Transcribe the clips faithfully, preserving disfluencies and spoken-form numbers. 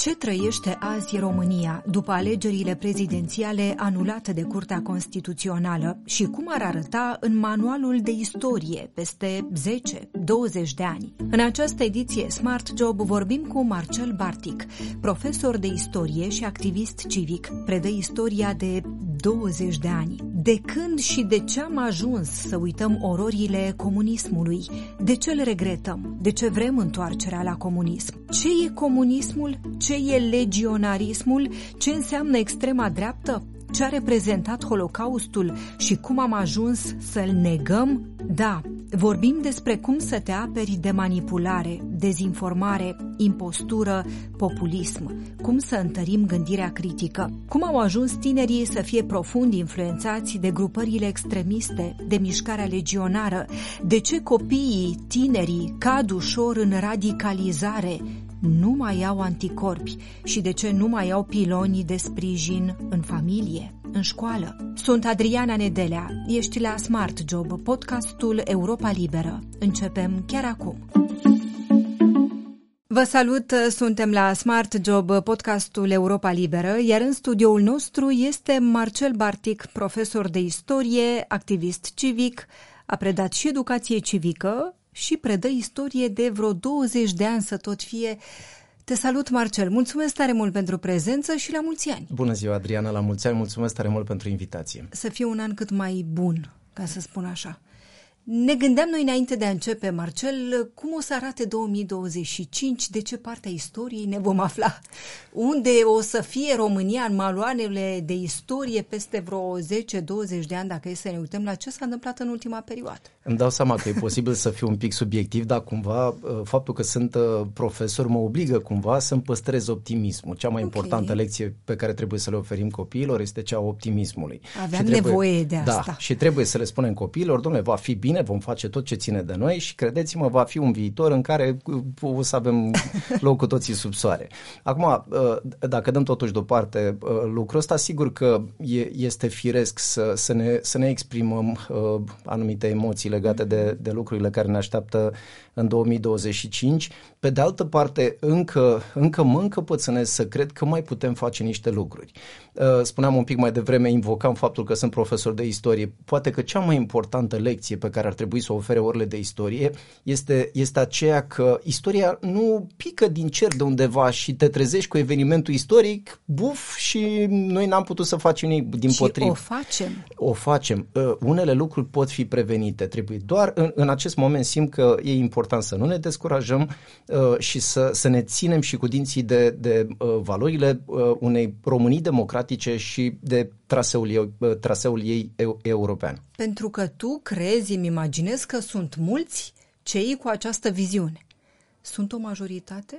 Ce trăiește azi România după alegerile prezidențiale anulate de Curtea Constituțională și cum ar arăta în manualul de istorie peste zece douăzeci de ani? În această ediție Smart Job vorbim cu Marcel Bartic, profesor de istorie și activist civic. Predă istoria de douăzeci de ani. De când și de ce am ajuns să uităm ororile comunismului? De ce le regretăm? De ce vrem întoarcerea la comunism? Ce e comunismul? Ce e legionarismul? Ce înseamnă extrema dreaptă? Ce a reprezentat Holocaustul și cum am ajuns să-l negăm? Da, vorbim despre cum să te aperi de manipulare, dezinformare, impostură, populism, cum să întărim gândirea critică, cum au ajuns tinerii să fie profund influențați de grupările extremiste, de mișcarea legionară, de ce copiii, tinerii cad ușor în radicalizare, nu mai au anticorpi și de ce nu mai au piloni de sprijin în familie, în școală. Sunt Adriana Nedelea, ești la Smart Job, podcastul Europa Liberă. Începem chiar acum. Vă salut, suntem la Smart Job, podcastul Europa Liberă, iar în studioul nostru este Marcel Bartic, profesor de istorie, activist civic, a predat și educație civică și predă istorie de vreo douăzeci de ani să tot fie. Te salut, Marcel, mulțumesc tare mult pentru prezență și la mulți ani. Bună ziua, Adriana, la mulți ani, mulțumesc tare mult pentru invitație. Să fie un an cât mai bun, ca să spun așa. Ne gândeam noi înainte de a începe, Marcel, cum o să arate două mii douăzeci și cinci, de ce parte a istoriei ne vom afla, unde o să fie România în manualele de istorie peste vreo zece douăzeci de ani, dacă e să ne uităm la ce s-a întâmplat în ultima perioadă. Îmi dau seama că e posibil să fiu un pic subiectiv, dar cumva faptul că sunt profesor mă obligă cumva să-mi păstrez optimismul. Cea mai okay. importantă lecție pe care trebuie să le oferim copiilor este cea a optimismul. Aveam trebuie, nevoie de asta. Da, și trebuie să le spunem copiilor, dom'le, va fi bine, vom face tot ce ține de noi și credeți-mă, va fi un viitor în care o să avem loc cu toții sub soare. Acum, dacă dăm totuși deoparte lucrul ăsta, sigur că este firesc să, să, ne, să ne exprimăm anumite emoții legate de, de lucrurile care ne așteaptă în două mii douăzeci și cinci. Pe de altă parte, încă, încă mă încăpățânesc să cred că mai putem face niște lucruri. Spuneam un pic mai devreme, invocam faptul că sunt profesor de istorie. Poate că cea mai importantă lecție pe care ar trebui să o ofere orele de istorie este, este aceea că istoria nu pică din cer de undeva și te trezești cu evenimentul istoric, buf, și noi n-am putut să facem nimic, dimpotrivă. Și o facem. O facem. Unele lucruri pot fi prevenite. Trebuie doar în, în acest moment simt că e important să nu ne descurajăm uh, și să, să ne ținem și cu dinții de, de uh, valorile uh, unei Românii democratice și de traseul ei, uh, traseul ei eu, european. Pentru că tu crezi, îmi imaginez că sunt mulți cei cu această viziune. Sunt o majoritate?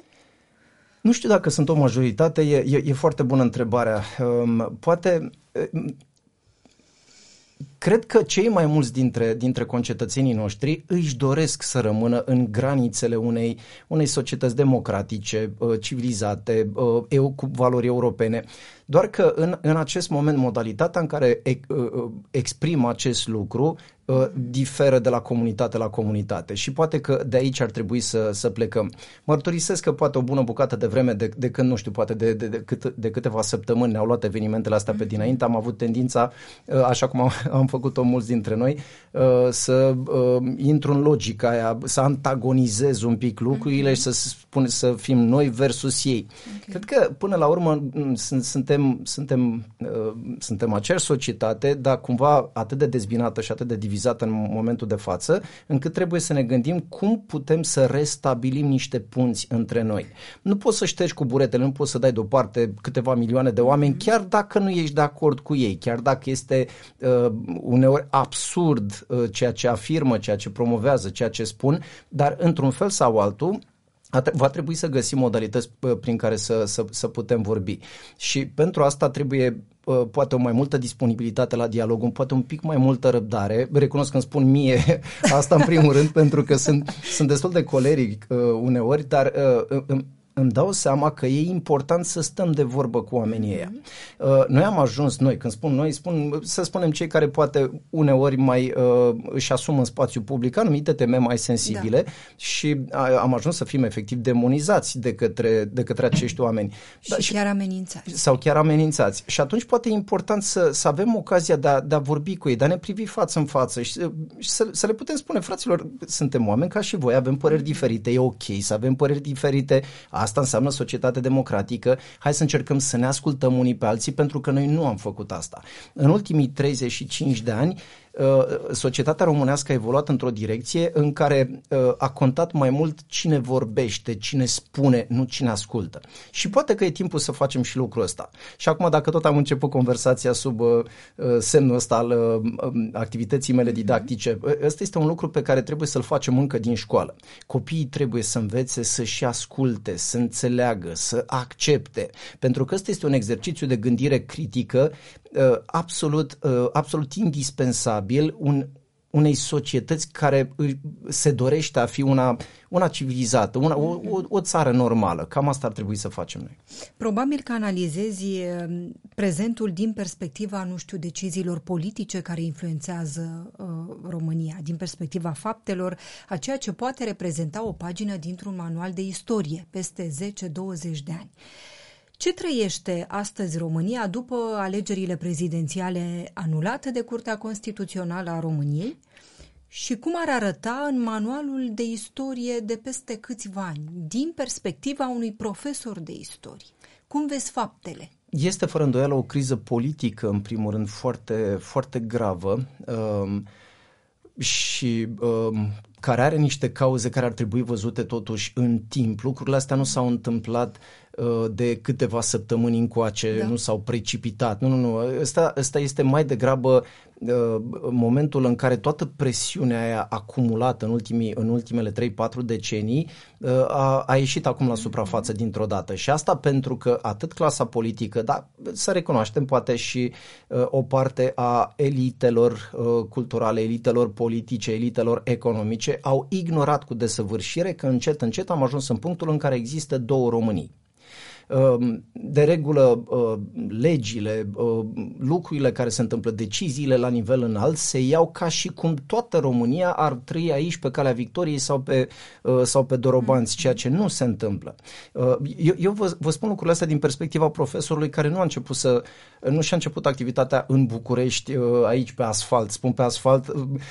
Nu știu dacă sunt o majoritate, e, e, e foarte bună întrebarea. Um, poate... Um, Cred că cei mai mulți dintre, dintre concetățenii noștri își doresc să rămână în granițele unei, unei societăți democratice, civilizate, cu valori europene. Doar că în, în acest moment modalitatea în care exprim acest lucru diferă de la comunitate la comunitate și poate că de aici ar trebui să, să plecăm. Mărturisesc că poate o bună bucată de vreme de, de când, nu știu, poate de, de, de, câte, de câteva săptămâni ne-au luat evenimentele astea pe dinainte, am avut tendința, așa cum am, am făcut-o mulți dintre noi, să intru în logica aia, să antagonizez un pic lucrurile și să, spun, să fim noi versus ei. Okay. Cred că până la urmă suntem, suntem, suntem aceeași societate, dar cumva atât de dezbinată și atât de divizată în momentul de față, încât trebuie să ne gândim cum putem să restabilim niște punți între noi. Nu poți să ștergi cu buretele, nu poți să dai deoparte câteva milioane de oameni, chiar dacă nu ești de acord cu ei, chiar dacă este uh, uneori absurd uh, ceea ce afirmă, ceea ce promovează, ceea ce spun, dar într-un fel sau altul va trebui să găsim modalități prin care să, să, să putem vorbi. Și pentru asta trebuie poate o mai multă disponibilitate la dialog, poate un pic mai multă răbdare. Recunosc că îmi spun mie asta în primul rând, pentru că sunt, sunt destul de coleric uh, uneori, dar uh, îmi dau seama că e important să stăm de vorbă cu oamenii ăia. Uh, noi am ajuns, noi, când spun noi, spun, să spunem cei care poate uneori mai uh, își asumă în spațiu public anumite teme mai sensibile, da. Și a, am ajuns să fim efectiv demonizați de către, de către acești oameni. Și da, chiar amenințați. Sau chiar amenințați. Și atunci poate e important să, să avem ocazia de a, de a vorbi cu ei, de a ne privi față în față și, și să, să le putem spune, fraților, suntem oameni ca și voi, avem păreri diferite, e ok să avem păreri diferite, asta înseamnă societate democratică, hai să încercăm să ne ascultăm unii pe alții, pentru că noi nu am făcut asta. În ultimii treizeci și cinci de ani, societatea românească a evoluat într-o direcție în care a contat mai mult cine vorbește, cine spune, nu cine ascultă. Și poate că e timpul să facem și lucrul ăsta. Și acum, dacă tot am început conversația sub semnul ăsta al activității mele didactice, ăsta este un lucru pe care trebuie să-l facem încă din școală. Copiii trebuie să învețe să-și asculte, să înțeleagă, să accepte, pentru că ăsta este un exercițiu de gândire critică absolut, absolut indispensabil un, unei societăți care se dorește a fi una, una civilizată, una, o, o, o țară normală. Cam asta ar trebui să facem noi. Probabil că analizezi prezentul din perspectiva, nu știu, deciziilor politice care influențează uh, România, din perspectiva faptelor, a ceea ce poate reprezenta o pagină dintr-un manual de istorie peste zece douăzeci de ani. Ce trăiește astăzi România după alegerile prezidențiale anulate de Curtea Constituțională a României și cum ar arăta în manualul de istorie de peste câțiva ani, din perspectiva unui profesor de istorie? Cum vezi faptele? Este fără îndoială o criză politică, în primul rând, foarte, foarte gravă um, și um, care are niște cauze care ar trebui văzute totuși în timp. Lucrurile astea nu s-au întâmplat de câteva săptămâni încoace, da. Nu s-au precipitat. Nu, nu, nu. Ăsta, ăsta este mai degrabă uh, momentul în care toată presiunea aia acumulată în, ultimii, în ultimele trei patru decenii uh, a, a ieșit acum la suprafață dintr-o dată. Și asta pentru că atât clasa politică, dar să recunoaștem poate și uh, o parte a elitelor uh, culturale, elitelor politice, elitelor economice au ignorat cu desăvârșire că încet, încet am ajuns în punctul în care există două Românii. De regulă, legile, lucrurile care se întâmplă, deciziile la nivel înalt se iau ca și cum toată România ar trăi aici pe calea victoriei sau pe, sau pe dorobanți, ceea ce nu se întâmplă. Eu, eu vă, vă spun lucrurile astea din perspectiva profesorului care nu a început să, nu și-a început activitatea în București, aici pe asfalt, spun pe asfalt,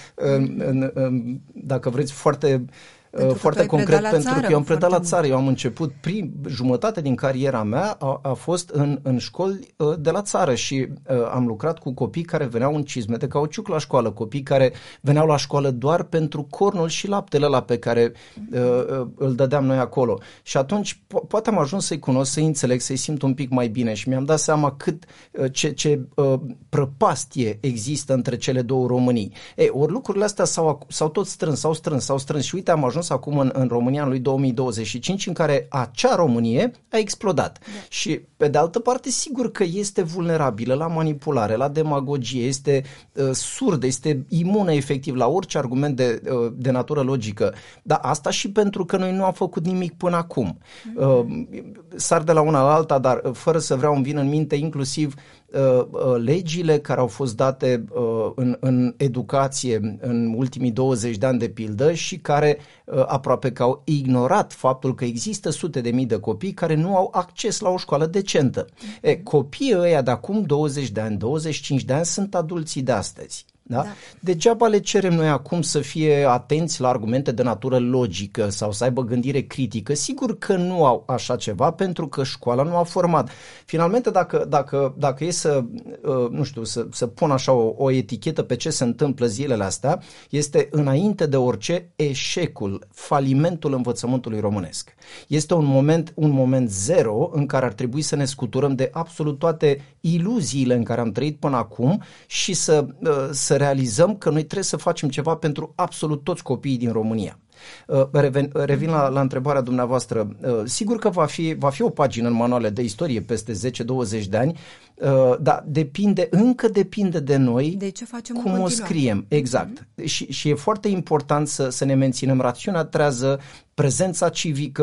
dacă vreți, foarte... Pentru foarte concret, pentru țară, că eu am predat la țară. Eu am început, prim, jumătate din cariera mea a, a fost în, în școli uh, de la țară și uh, am lucrat cu copii care veneau în cizme de cauciuc la școală, copii care veneau la școală doar pentru cornul și laptele ăla pe care uh, uh, îl dădeam noi acolo. Și atunci po- poate am ajuns să-i cunosc, să-i înțeleg, să-i simt un pic mai bine și mi-am dat seama cât uh, ce, ce uh, prăpastie există între cele două Românii. Ei, ori lucrurile astea s-au, s-au tot strâns, s-au strâns, s-au strâns și uite, am ajuns acum în, în România în lui două mii douăzeci și cinci în care acea Românie a explodat. Da. Și pe de altă parte sigur că este vulnerabilă la manipulare, la demagogie, este uh, surdă, este imună efectiv la orice argument de, uh, de natură logică. Dar asta și pentru că noi nu am făcut nimic până acum. Uh, sar de la una la alta, dar uh, fără să vreau îmi vin în minte inclusiv uh, uh, legile care au fost date uh, în, în educație în ultimii douăzeci de ani de pildă și care uh, aproape că au ignorat faptul că există sute de mii de copii care nu au acces la o școală decentă. E, copiii ăia de acum douăzeci de ani, douăzeci și cinci de ani sunt adulții de astăzi. Da? Da. Degeaba le cerem noi acum să fie atenți la argumente de natură logică sau să aibă gândire critică. Sigur că nu au așa ceva pentru că școala nu a format. Finalmente, dacă, dacă, dacă e să, nu știu, să, să pun așa o, o etichetă pe ce se întâmplă zilele astea, este înainte de orice eșecul, falimentul învățământului românesc. Este un moment, un moment zero în care ar trebui să ne scuturăm de absolut toate iluziile în care am trăit până acum și să, să realizăm că noi trebuie să facem ceva pentru absolut toți copiii din România. Revin, revin la, la întrebarea dumneavoastră. Sigur că va fi, va fi o pagină în manuale de istorie peste zece douăzeci de ani, dar depinde, încă depinde de noi de ce facem cum o scriem. Exact. Mm-hmm. Și, și e foarte important să, să ne menținem rațiunea trează, prezența civică,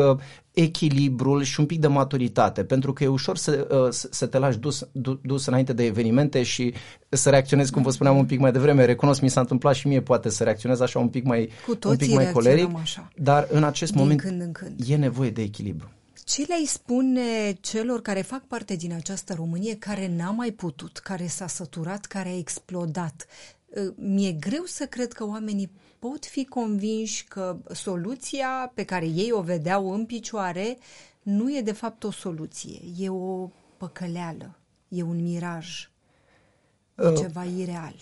echilibrul și un pic de maturitate, pentru că e ușor să, să te lași dus, dus înainte de evenimente și să reacționezi, cum vă spuneam un pic mai devreme. Recunosc, mi s-a întâmplat și mie, poate să reacționez așa un pic mai, un pic mai coleric, așa. Dar în acest Din moment când în când. e nevoie de echilibru. Ce le-ai spune celor care fac parte din această Românie, care n-a mai putut, care s-a săturat, care a explodat? Mi-e greu să cred că oamenii pot fi convinși că soluția pe care ei o vedeau în picioare nu e de fapt o soluție, e o păcăleală, e un miraj, e uh, ceva ireal.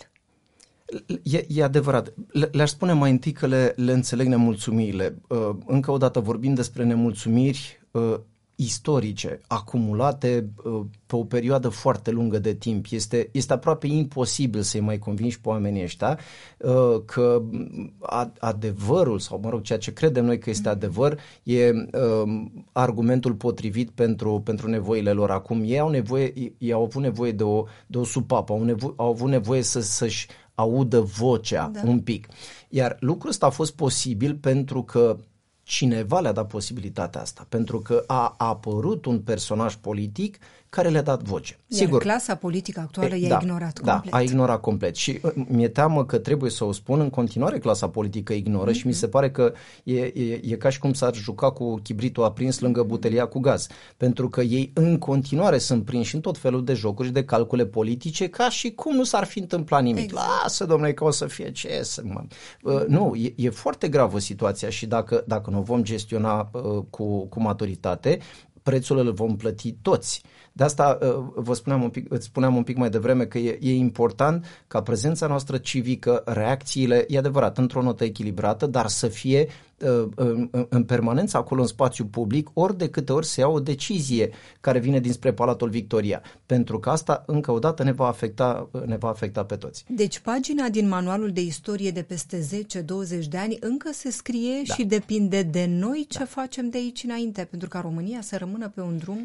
E, e adevărat. Le, le-aș spune mai întâi că le, le înțeleg nemulțumirile. Uh, încă o dată vorbim despre nemulțumiri uh, istorice, acumulate uh, pe o perioadă foarte lungă de timp. Este, este aproape imposibil să-i mai convingi pe oamenii ăștia uh, că a, adevărul, sau mă rog, ceea ce credem noi că este adevăr, e uh, argumentul potrivit pentru, pentru nevoile lor. Acum ei au nevoie, ei au avut nevoie de o, de o supapă, au, nevo- au avut nevoie să, să-și audă vocea da. un pic. Iar lucrul ăsta a fost posibil pentru că cineva le-a dat posibilitatea asta, pentru că a apărut un personaj politic care le-a dat voce. Iar Sigur, clasa politică actuală e, i-a da, ignorat da, complet. Da, a ignorat complet și mi-e teamă că trebuie să o spun, în continuare clasa politică ignoră mm-hmm. și mi se pare că e, e, e ca și cum s-ar juca cu chibritul aprins lângă butelia cu gaz, pentru că ei în continuare sunt prinși în tot felul de jocuri și de calcule politice, ca și cum nu s-ar fi întâmplat nimic. Exact. Lasă, domnule, că o să fie ce să mă... Uh, nu, e, e foarte gravă situația și dacă, dacă nu o vom gestiona uh, cu, cu maturitate, prețul îl vom plăti toți. De asta vă spuneam un pic, îți spuneam un pic mai devreme că e, e important ca prezența noastră civică, reacțiile, e adevărat, într-o notă echilibrată, dar să fie în, în permanență acolo în spațiu public, ori de câte ori se ia o decizie care vine dinspre Palatul Victoria. Pentru că asta, încă o dată, ne va afecta, ne va afecta pe toți. Deci pagina din manualul de istorie de peste zece douăzeci de ani încă se scrie da. și depinde de noi ce da. facem de aici înainte, pentru ca România să rămână pe un drum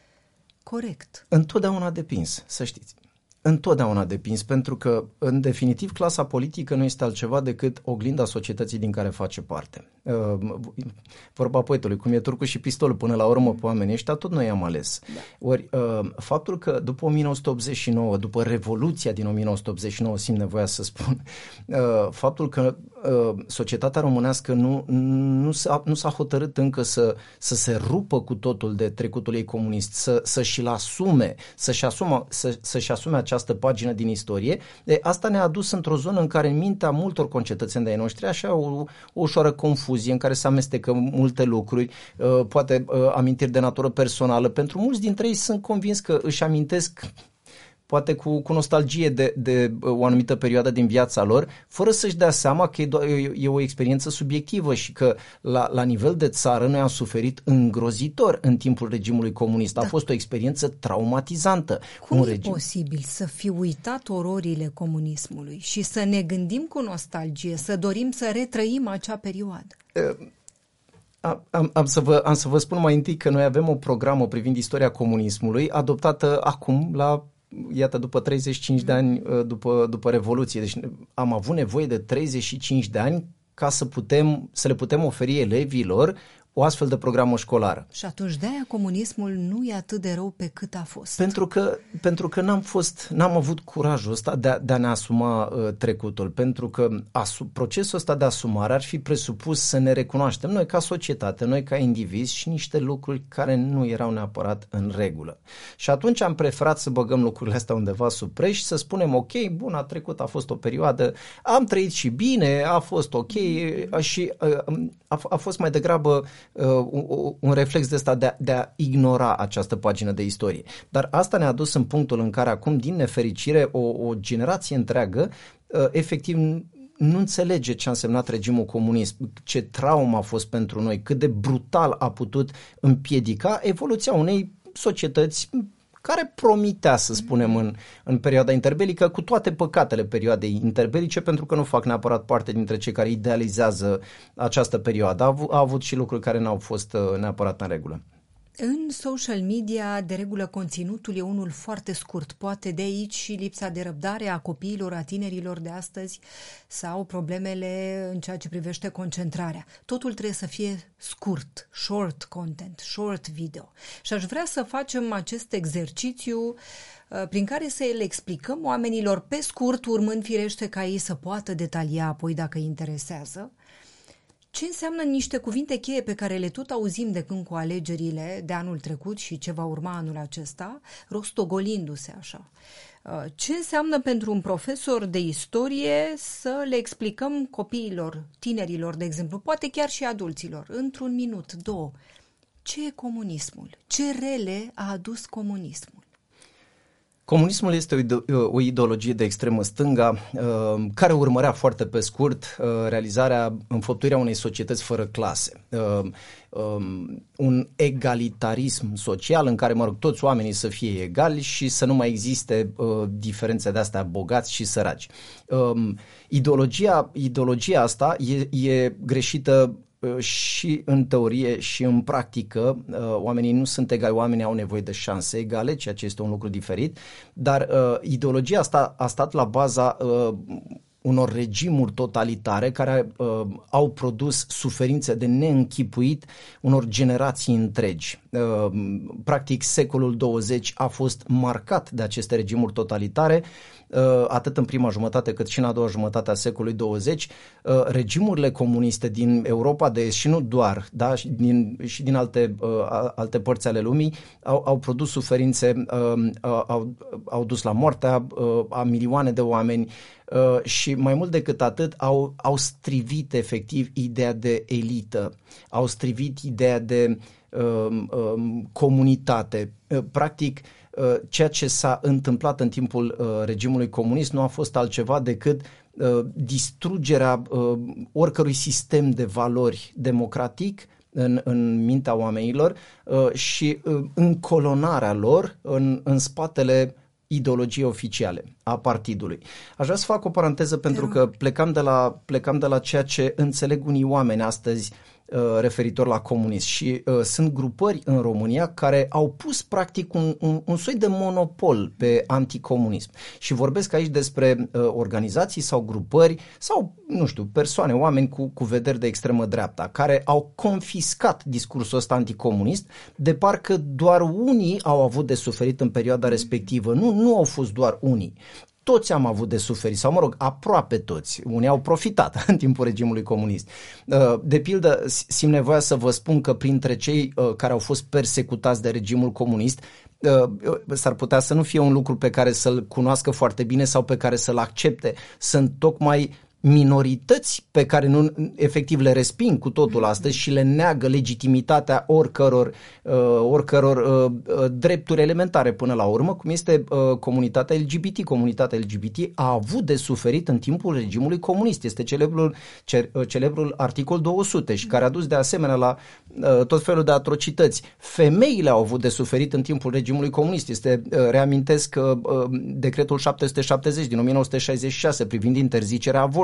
corect. Întotdeauna a depins, să știți. Întotdeauna a depins, pentru că, în definitiv, clasa politică nu este altceva decât oglinda societății din care face parte. Uh, vorba poetului, cum e turcul și pistolul, până la urmă, pe oamenii ăștia, tot noi am ales. Da. Ori, uh, faptul că după o mie nouă sute optzeci și nouă, după Revoluția din o mie nouă sute optzeci și nouă, simt nevoia să spun, uh, faptul că uh, societatea românească nu, nu, s-a, nu s-a hotărât încă să, să se rupă cu totul de trecutul ei comunist, să, să-și-l asume, să-și asume, să, să-și asume această pagină din istorie, de asta ne-a adus într-o zonă în care în mintea multor concetățeni de ai noștri așa o, o ușoară confuzie în care se amestecă multe lucruri, uh, poate uh, amintiri de natură personală. Pentru mulți dintre ei sunt convins că își amintesc poate cu, cu nostalgie de, de o anumită perioadă din viața lor, fără să-și dea seama că e, do- e o experiență subiectivă și că la, la nivel de țară noi am suferit îngrozitor în timpul regimului comunist. Da. A fost o experiență traumatizantă. Cum un e regim... posibil să fi uitat ororile comunismului și să ne gândim cu nostalgie, să dorim să retrăim acea perioadă? Uh. Am, am, am, să vă, am să vă spun mai întâi că noi avem o programă privind istoria comunismului adoptată acum la iată, după treizeci și cinci de ani după, după Revoluție. Deci am avut nevoie de treizeci și cinci de ani ca să putem, să le putem oferi elevilor o astfel de programă școlară. Și atunci de-aia comunismul nu e atât de rău pe cât a fost. Pentru că, pentru că n-am fost, n-am avut curajul ăsta de a, de a ne asuma uh, trecutul, pentru că asu, procesul ăsta de asumare ar fi presupus să ne recunoaștem noi ca societate, noi ca indivizi și niște lucruri care nu erau neapărat în regulă. Și atunci am preferat să băgăm lucrurile astea undeva sub preș și să spunem ok, bun, a trecut, a fost o perioadă, am trăit și bine, a fost ok și uh, a, a fost mai degrabă Uh, un, un reflex de ăsta de a, de a ignora această pagină de istorie. Dar asta ne-a dus în punctul în care acum, din nefericire, o, o generație întreagă uh, efectiv nu înțelege ce a însemnat regimul comunist, ce traumă a fost pentru noi, cât de brutal a putut împiedica evoluția unei societăți care promitea, să spunem, în, în perioada interbelică, cu toate păcatele perioadei interbelice, pentru că nu fac neapărat parte dintre cei care idealizează această perioadă. A, a avut și lucruri care n-au fost neapărat în regulă. În social media, de regulă, conținutul e unul foarte scurt. Poate de aici și lipsa de răbdare a copiilor, a tinerilor de astăzi sau problemele în ceea ce privește concentrarea. Totul trebuie să fie scurt, short content, short video. Și aș vrea să facem acest exercițiu prin care să le explicăm oamenilor pe scurt, urmând firește ca ei să poată detalia apoi dacă îi interesează, ce înseamnă niște cuvinte cheie pe care le tot auzim de când cu alegerile de anul trecut și ce va urma anul acesta, rostogolindu-se așa. Ce înseamnă pentru un profesor de istorie să le explicăm copiilor, tinerilor, de exemplu, poate chiar și adulților, într-un minut, două, ce e comunismul? Ce rele a adus comunismul? Comunismul este o, ide- o ideologie de extremă stânga uh, care urmărea foarte pe scurt uh, realizarea, înfăptuirea unei societăți fără clase. Uh, um, un egalitarism social în care, mă rog, toți oamenii să fie egali și să nu mai existe uh, diferențe de astea bogați și săraci. Uh, ideologia, ideologia asta e, e greșită și în teorie și în practică. Oamenii nu sunt egali, oamenii au nevoie de șanse egale, ceea ce este un lucru diferit, dar uh, ideologia asta a stat la baza uh, unor regimuri totalitare care uh, au produs suferințe de neînchipuit unor generații întregi. Uh, practic, secolul douăzeci a fost marcat de aceste regimuri totalitare, uh, atât în prima jumătate cât și în a doua jumătate a secolului douăzeci. Uh, regimurile comuniste din Europa de Est și nu doar, da, și din, și din alte, uh, alte părți ale lumii au, au produs suferințe, uh, au, au dus la moartea uh, a milioane de oameni. Uh, și mai mult decât atât au, au strivit efectiv ideea de elită, au strivit ideea de uh, uh, comunitate. Uh, practic, uh, ceea ce s-a întâmplat în timpul uh, regimului comunist nu a fost altceva decât uh, distrugerea uh, oricărui sistem de valori democratic în, în mintea oamenilor uh, și uh, încolonarea lor în, în spatele ideologie oficiale a partidului. Aș vrea să fac o paranteză pentru că plecam de la, plecam de la ceea ce înțeleg unii oameni astăzi uh, referitor la comunism și uh, sunt grupări în România care au pus practic un, un, un soi de monopol pe anticomunism și vorbesc aici despre uh, organizații sau grupări sau, nu știu, persoane, oameni cu, cu vederi de extremă dreapta care au confiscat discursul ăsta anticomunist de parcă doar unii au avut de suferit în perioada respectivă. Nu, nu au fost doar unii. Toți am avut de suferit, sau mă rog, aproape toți. Unii au profitat în timpul regimului comunist. De pildă, simt nevoia să vă spun că printre cei care au fost persecutați de regimul comunist, s-ar putea să nu fie un lucru pe care să-l cunoască foarte bine sau pe care să-l accepte. Sunt tocmai minorități pe care nu, efectiv le resping cu totul astăzi și le neagă legitimitatea oricăror, uh, oricăror uh, drepturi elementare până la urmă, cum este uh, comunitatea L G B T. Comunitatea L G B T a avut de suferit în timpul regimului comunist. Este celebrul, ce, celebrul articol două sute și care a dus de asemenea la uh, tot felul de atrocități. Femeile au avut de suferit în timpul regimului comunist. Este, uh, reamintesc, uh, decretul șapte sute șaptezeci din o mie nouă sute șaizeci și șase privind interzicerea avortului.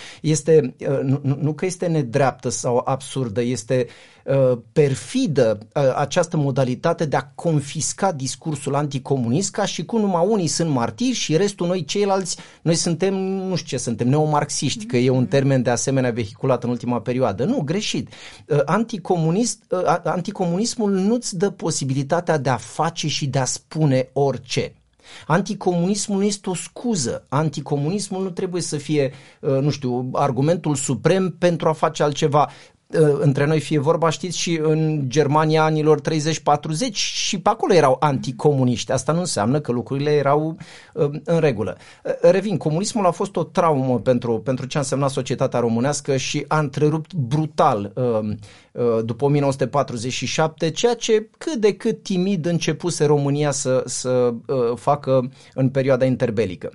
Este, nu, nu că este nedreaptă sau absurdă, este uh, perfidă uh, această modalitate de a confisca discursul anticomunist ca și cum numai unii sunt martiri și restul noi ceilalți, noi suntem, nu știu ce suntem, neomarxiști, că e un termen de asemenea vehiculat în ultima perioadă. Nu, greșit. Uh, anticomunist, uh, anticomunismul nu-ți dă posibilitatea de a face și de a spune orice. Anticomunismul nu este o scuză. Anticomunismul nu trebuie să fie, nu știu, argumentul suprem pentru a face altceva. Între noi fie vorba, știți, și în Germania anilor treizeci patruzeci și pe acolo erau anticomuniști. Asta nu înseamnă că lucrurile erau în regulă. Revin, comunismul a fost o traumă pentru, pentru ce a însemnat societatea românească și a întrerupt brutal după o mie nouă sute patruzeci și șapte, ceea ce cât de cât timid începuse România să, să facă în perioada interbelică.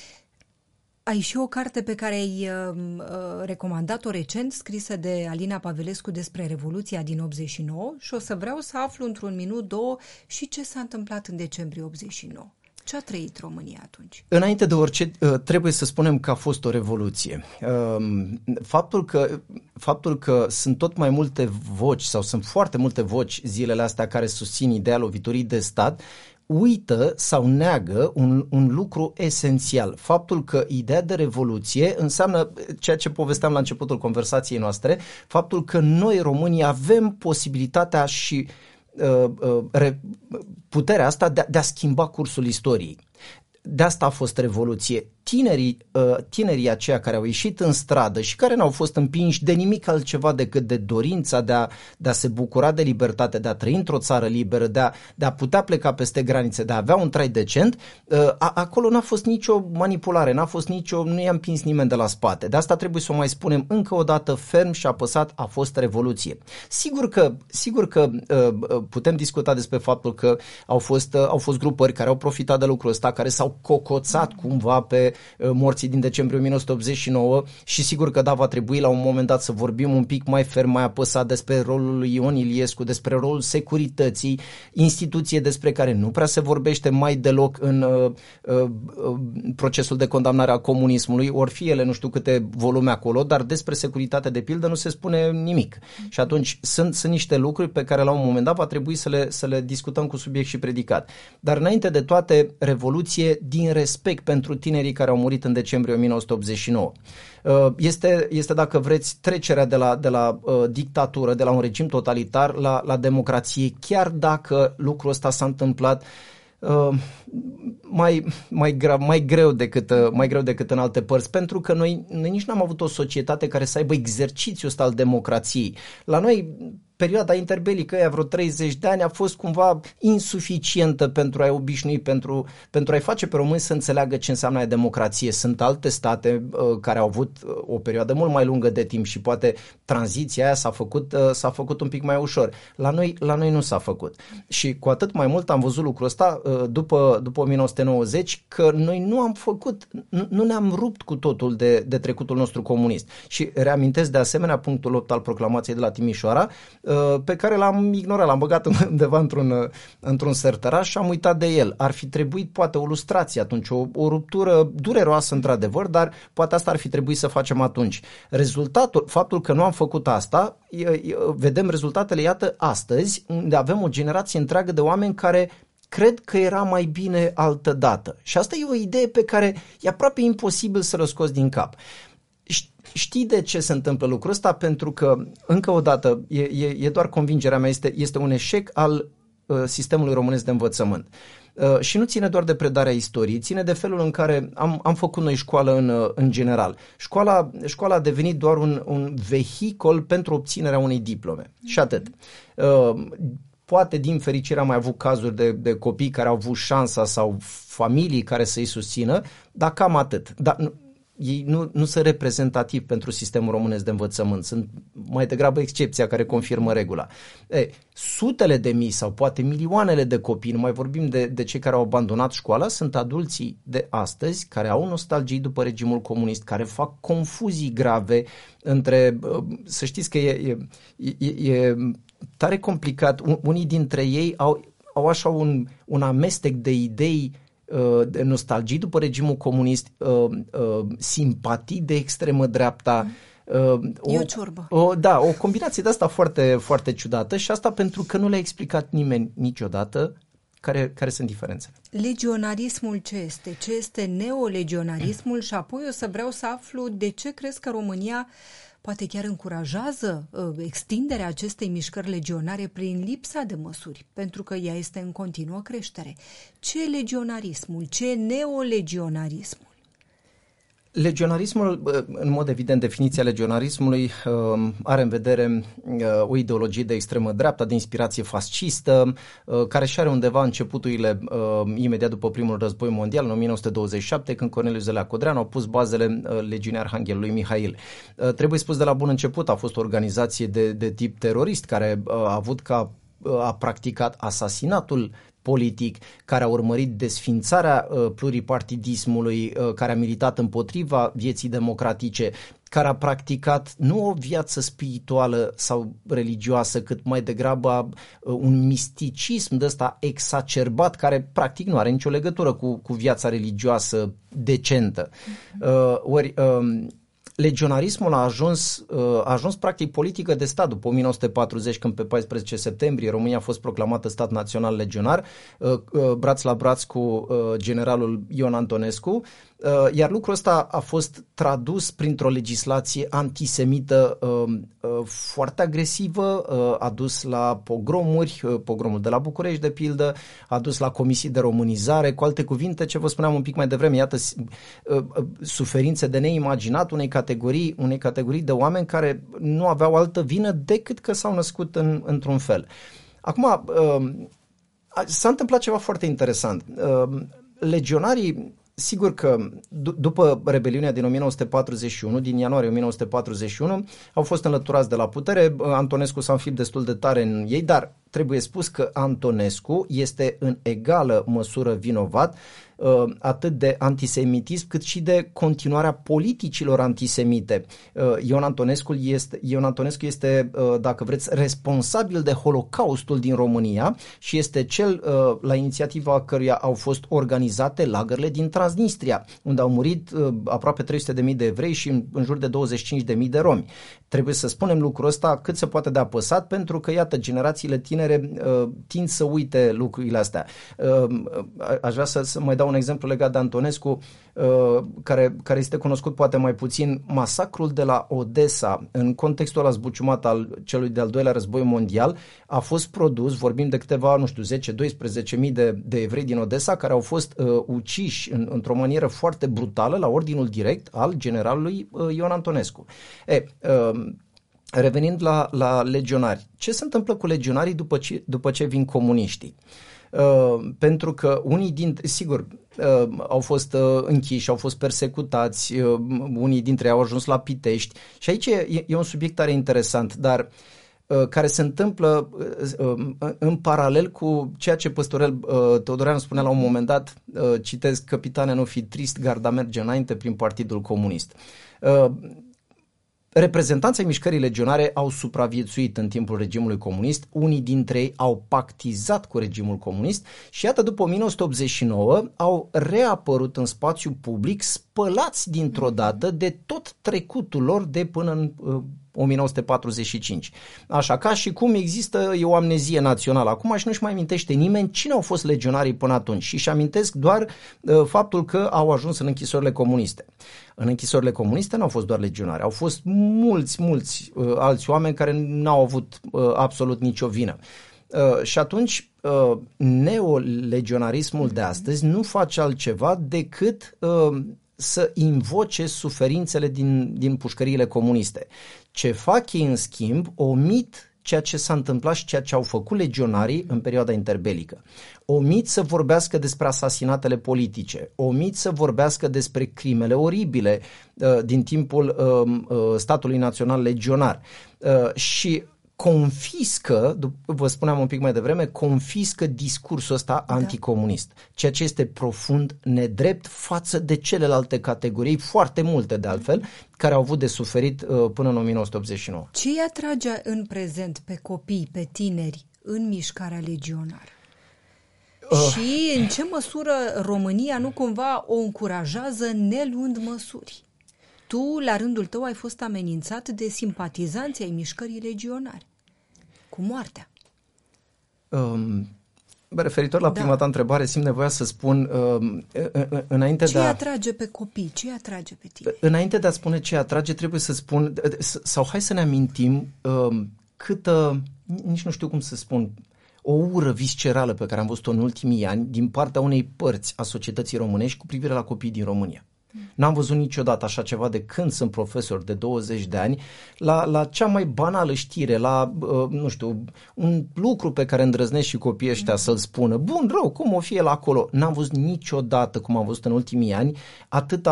Ai și o carte pe care ai uh, recomandat-o recent, scrisă de Alina Pavelescu despre Revoluția din optzeci și nouă și o să vreau să aflu într-un minut, două și ce s-a întâmplat în decembrie optzeci și nouă. Ce a trăit România atunci? Înainte de orice, trebuie să spunem că a fost o revoluție. Faptul că, faptul că sunt tot mai multe voci sau sunt foarte multe voci zilele astea care susțin ideea loviturii de stat, uită sau neagă un, un lucru esențial. Faptul că ideea de revoluție înseamnă ceea ce povesteam la începutul conversației noastre, faptul că noi, românii, avem posibilitatea și uh, uh, puterea asta de, de a schimba cursul istoriei. De asta a fost revoluție. Tinerii, tinerii aceia care au ieșit în stradă și care n-au fost împinși de nimic altceva decât de dorința de a, de a se bucura de libertate, de a trăi într-o țară liberă, de a, de a putea pleca peste granițe, de a avea un trai decent, acolo n-a fost nicio manipulare, n-a fost nicio, nu i-a împins nimeni de la spate. De asta trebuie să o mai spunem încă o dată ferm și apăsat, a fost revoluție. Sigur că, sigur că putem discuta despre faptul că au fost, au fost grupări care au profitat de lucrul ăsta, care s-au cocoțat cumva pe morții din decembrie o mie nouă sute optzeci și nouă și sigur că da, va trebui la un moment dat să vorbim un pic mai ferm, mai apăsat despre rolul lui Ion Iliescu, despre rolul securității, instituție despre care nu prea se vorbește mai deloc în uh, uh, procesul de condamnare a comunismului, ori fi ele nu știu câte volume acolo, dar despre securitate de pildă nu se spune nimic. Și atunci sunt, sunt niște lucruri pe care la un moment dat va trebui să le, să le discutăm cu subiect și predicat. Dar înainte de toate, revoluție din respect pentru tinerii care au murit în decembrie o mie nouă sute optzeci și nouă. Este, este, dacă vreți, trecerea de la, de la uh, dictatură, de la un regim totalitar la, la democrație, chiar dacă lucrul ăsta s-a întâmplat uh, mai, mai, gra, mai, greu decât, uh, mai greu decât în alte părți, pentru că noi, noi nici n-am avut o societate care să aibă exercițiul ăsta al democrației. La noi perioada interbelică, aia vreo treizeci de ani, a fost cumva insuficientă pentru a-i obișnui, pentru, pentru a-i face pe români să înțeleagă ce înseamnă democrație. Sunt alte state uh, care au avut o perioadă mult mai lungă de timp și poate tranziția aia s-a făcut, uh, s-a făcut un pic mai ușor. La noi, la noi nu s-a făcut. Și cu atât mai mult am văzut lucrul ăsta uh, după, după o mie nouă sute nouăzeci, că noi nu am făcut, nu, nu ne-am rupt cu totul de, de trecutul nostru comunist. Și reamintesc de asemenea punctul opt al proclamației de la Timișoara, pe care l-am ignorat, l-am băgat undeva într-un, într-un sertăraș și am uitat de el. Ar fi trebuit poate o lustrație atunci, o, o ruptură dureroasă într-adevăr, dar poate asta ar fi trebuit să facem atunci. Rezultatul, faptul că nu am făcut asta, e, e, vedem rezultatele, iată, astăzi, unde avem o generație întreagă de oameni care cred că era mai bine altă dată. Și asta e o idee pe care e aproape imposibil să o scoți din cap. Știi de ce se întâmplă lucrul ăsta? Pentru că, încă o dată, e, e, e doar convingerea mea, este, este un eșec al uh, sistemului românesc de învățământ. Uh, și nu ține doar de predarea istoriei, ține de felul în care am, am făcut noi școală în, uh, în general. Școala, școala a devenit doar un, un vehicol pentru obținerea unei diplome. Mm-hmm. Și atât. Uh, Poate, din fericire, am mai avut cazuri de, de copii care au avut șansa sau familii care să-i susțină, dar cam atât. Dar ei nu, nu sunt reprezentativi pentru sistemul românesc de învățământ, sunt mai degrabă excepția care confirmă regula. E, sutele de mii sau poate milioanele de copii, nu mai vorbim de, de cei care au abandonat școala, sunt adulții de astăzi care au nostalgii după regimul comunist, care fac confuzii grave între, să știți că e, e, e, e tare complicat, unii dintre ei au, au așa un, un amestec de idei, de nostalgii după regimul comunist, simpatii de extremă dreapta. E o ciorbă. O, da, o combinație de asta foarte, foarte ciudată și asta pentru că nu le-a explicat nimeni niciodată care, care sunt diferențele. Legionarismul ce este? Ce este neolegionarismul? Și apoi o să vreau să aflu de ce crezi că România poate chiar încurajează uh, extinderea acestei mișcări legionare prin lipsa de măsuri, pentru că ea este în continuă creștere. Ce e legionarismul? Ce e neolegionarismul? Legionarismul, în mod evident, definiția legionarismului are în vedere o ideologie de extremă dreapta, de inspirație fascistă, care și are undeva începuturile imediat după primul război mondial, în o mie nouă sute douăzeci și șapte, când Corneliu Zelea Codreanu au pus bazele legiunii Arhanghelului Mihail. Trebuie spus de la bun început, a fost o organizație de, de tip terorist, care a avut ca a practicat asasinatul politic, care a urmărit desfințarea uh, pluripartidismului, uh, care a militat împotriva vieții democratice, care a practicat nu o viață spirituală sau religioasă, cât mai degrabă un misticism de ăsta exacerbat, care practic nu are nicio legătură cu, cu viața religioasă decentă. Uh, ori uh, legionarismul a ajuns, a ajuns practic politică de stat după o mie nouă sute patruzeci, când pe paisprezece septembrie România a fost proclamată stat național legionar, braț la braț cu generalul Ion Antonescu, iar lucrul ăsta a fost tradus printr-o legislație antisemită foarte agresivă, a dus la pogromuri, pogromul de la București de pildă, a dus la comisii de românizare, cu alte cuvinte, ce vă spuneam un pic mai devreme, iată, suferințe de neimaginat unei categorii, unei categorii de oameni care nu aveau altă vină decât că s-au născut în, într-un fel. Acum, s-a întâmplat ceva foarte interesant. Legionarii, sigur că d- după rebeliunea din o mie nouă sute patruzeci și unu, din ianuarie o mie nouă sute patruzeci și unu, au fost înlăturați de la putere. Antonescu s-a înfipt destul de tare în ei, dar trebuie spus că Antonescu este în egală măsură vinovat atât de antisemitism cât și de continuarea politicilor antisemite. Ion Antonescu este, Ion Antonescu este, dacă vreți, responsabil de Holocaustul din România și este cel la inițiativa căruia au fost organizate lagările din Transnistria, unde au murit aproape trei sute de mii de evrei și în, în jur de douăzeci și cinci de mii de romi. Trebuie să spunem lucrul ăsta cât se poate de apăsat, pentru că, iată, generațiile tinere uh, tind să uite lucrurile astea. Uh, aș vrea să, să mai dau un exemplu legat de Antonescu, uh, care, care este cunoscut poate mai puțin. Masacrul de la Odessa, în contextul ăla zbuciumat al celui de-al doilea război mondial, a fost produs, vorbim de câteva, nu știu, zece doisprezece mii de, de evrei din Odessa, care au fost uh, uciși în, într-o manieră foarte brutală, la ordinul direct al generalului uh, Ion Antonescu. E, uh, Revenind la, la legionari, ce se întâmplă cu legionarii după ce, după ce vin comuniștii? Uh, pentru că unii dintre, sigur, uh, au fost uh, închiși, au fost persecutați, uh, unii dintre ei au ajuns la Pitești și aici e, e un subiect tare interesant, dar uh, care se întâmplă uh, uh, în paralel cu ceea ce Păstorel uh, Teodoreanu spunea la un moment dat, uh, citez: "Capitane, nu fi trist, garda merge înainte prin Partidul Comunist." Uh, Reprezentanții mișcării legionare au supraviețuit în timpul regimului comunist, unii dintre ei au pactizat cu regimul comunist și iată, după o mie nouă sute optzeci și nouă au reapărut în spațiu public, spălați dintr-o dată de tot trecutul lor de până în uh, o mie nouă sute patruzeci și cinci. Așa, ca și cum există e o amnezie națională acum și nu-și mai amintește nimeni cine au fost legionarii până atunci și își amintesc doar uh, faptul că au ajuns în închisorile comuniste. În închisorile comuniste nu au fost doar legionari, au fost mulți, mulți uh, alți oameni care n-au avut uh, absolut nicio vină. Uh, și atunci uh, neolegionarismul de astăzi nu face altceva decât uh, să invoce suferințele din, din pușcăriile comuniste. Ce fac ei, în schimb, omit ceea ce s-a întâmplat și ceea ce au făcut legionarii în perioada interbelică. Omit să vorbească despre asasinatele politice, omit să vorbească despre crimele oribile uh, din timpul uh, uh, statului național legionar uh, și confiscă, vă spuneam un pic mai devreme, confiscă discursul ăsta da. anticomunist, ceea ce este profund nedrept față de celelalte categorii, foarte multe de altfel, care au avut de suferit uh, până în o mie nouă sute optzeci și nouă. Ce îi atrage în prezent pe copii, pe tineri, în mișcarea legionară? Uh. Și în ce măsură România nu cumva o încurajează neluând măsuri? Tu, la rândul tău, ai fost amenințat de simpatizanții ai mișcării legionare cu moartea. Um, referitor la da. prima ta întrebare, simt nevoia să spun um, înainte ce de a... Ce atrage pe copii? Ce atrage pe tine? Înainte de a spune ce atrage, trebuie să spun, sau hai să ne amintim um, câtă, nici nu știu cum să spun, o ură viscerală pe care am văzut-o în ultimii ani din partea unei părți a societății românești cu privire la copiii din România. N-am văzut niciodată așa ceva de când sunt profesor de douăzeci de ani, la, la cea mai banală știre, la, uh, nu știu, un lucru pe care îndrăznesc și copiii ăștia să-l spună, bun, rău, cum o fie la acolo. N-am văzut niciodată, cum am văzut în ultimii ani, atâta